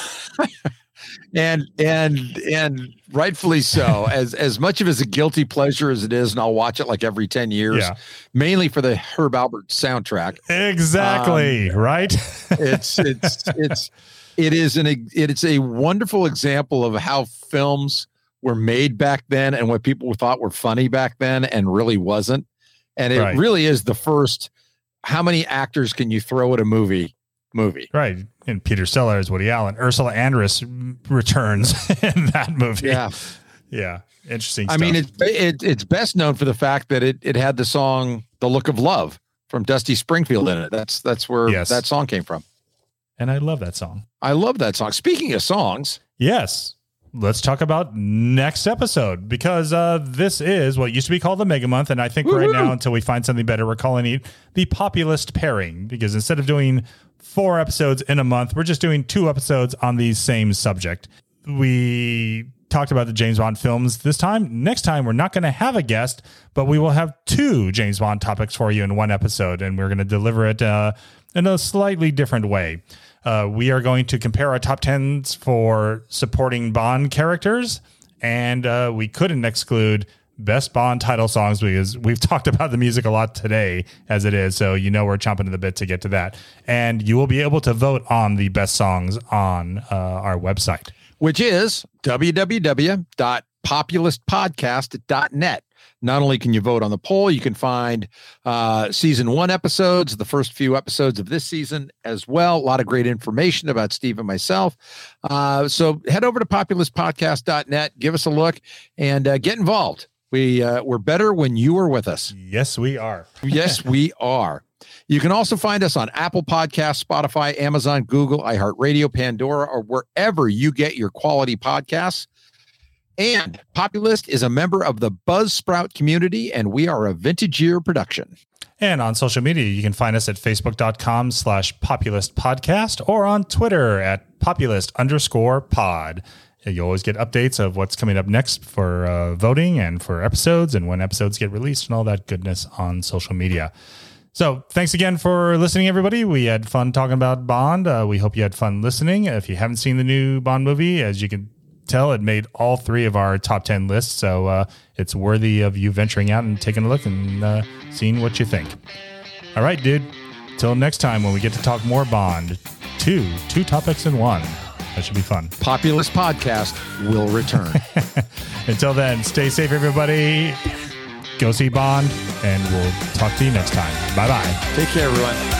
and and and rightfully so. As as much of it as a guilty pleasure as it is, and I'll watch it like every ten years, Yeah. mainly for the Herb Alpert soundtrack. Exactly, Um, right? It's it's it's it is an it's a wonderful example of how films were made back then and what people thought were funny back then and really wasn't. And it Right. really is the first, how many actors can you throw at a movie movie? Right. And Peter Sellers, Woody Allen, Ursula Andress returns in that movie. Yeah. Yeah. Interesting I stuff. mean, it, it it's best known for the fact that it it had the song "The Look of Love" from Dusty Springfield in it. That's that's where Yes. that song came from. and I love that song. I love that song. Speaking of songs, Yes. Let's talk about next episode, because uh, this is what used to be called the Mega Month. And I think right now, until we find something better, we're calling it the Populist Pairing, because instead of doing four episodes in a month, we're just doing two episodes on the same subject. We talked about the James Bond films this time. Next time, we're not going to have a guest, but we will have two James Bond topics for you in one episode, and we're going to deliver it uh, in a slightly different way. Uh, we are going to compare our top tens for supporting Bond characters, and uh, we couldn't exclude best Bond title songs because we've talked about the music a lot today as it is, so you know we're chomping at the bit to get to that. And you will be able to vote on the best songs on uh, our website, which is w w w dot populist podcast dot net. Not only can you vote on the poll, you can find uh, season one episodes, the first few episodes of this season as well. A lot of great information about Steve and myself. Uh, so head over to populist podcast dot net, give us a look, and uh, get involved. We, uh, we're better when you are with us. Yes, we are. Yes, we are. You can also find us on Apple Podcasts, Spotify, Amazon, Google, iHeartRadio, Pandora, or wherever you get your quality podcasts. And Populist is a member of the Buzzsprout community, and we are a Vintage Year production. And on social media, you can find us at facebook.com slash populist podcast or on Twitter at populist underscore pod. You always get updates of what's coming up next for uh, voting and for episodes and when episodes get released and all that goodness on social media. So thanks again for listening, everybody. We had fun talking about Bond. Uh, we hope you had fun listening. If you haven't seen the new Bond movie, as you can tell, it made all three of our top ten lists. So uh, it's worthy of you venturing out and taking a look and uh, seeing what you think. All right, dude. Till next time when we get to talk more Bond. Two, two topics in one. That should be fun. Populist Podcast will return. Until then, stay safe, everybody. Go see Bond, and we'll talk to you next time. Bye-bye. Take care, everyone.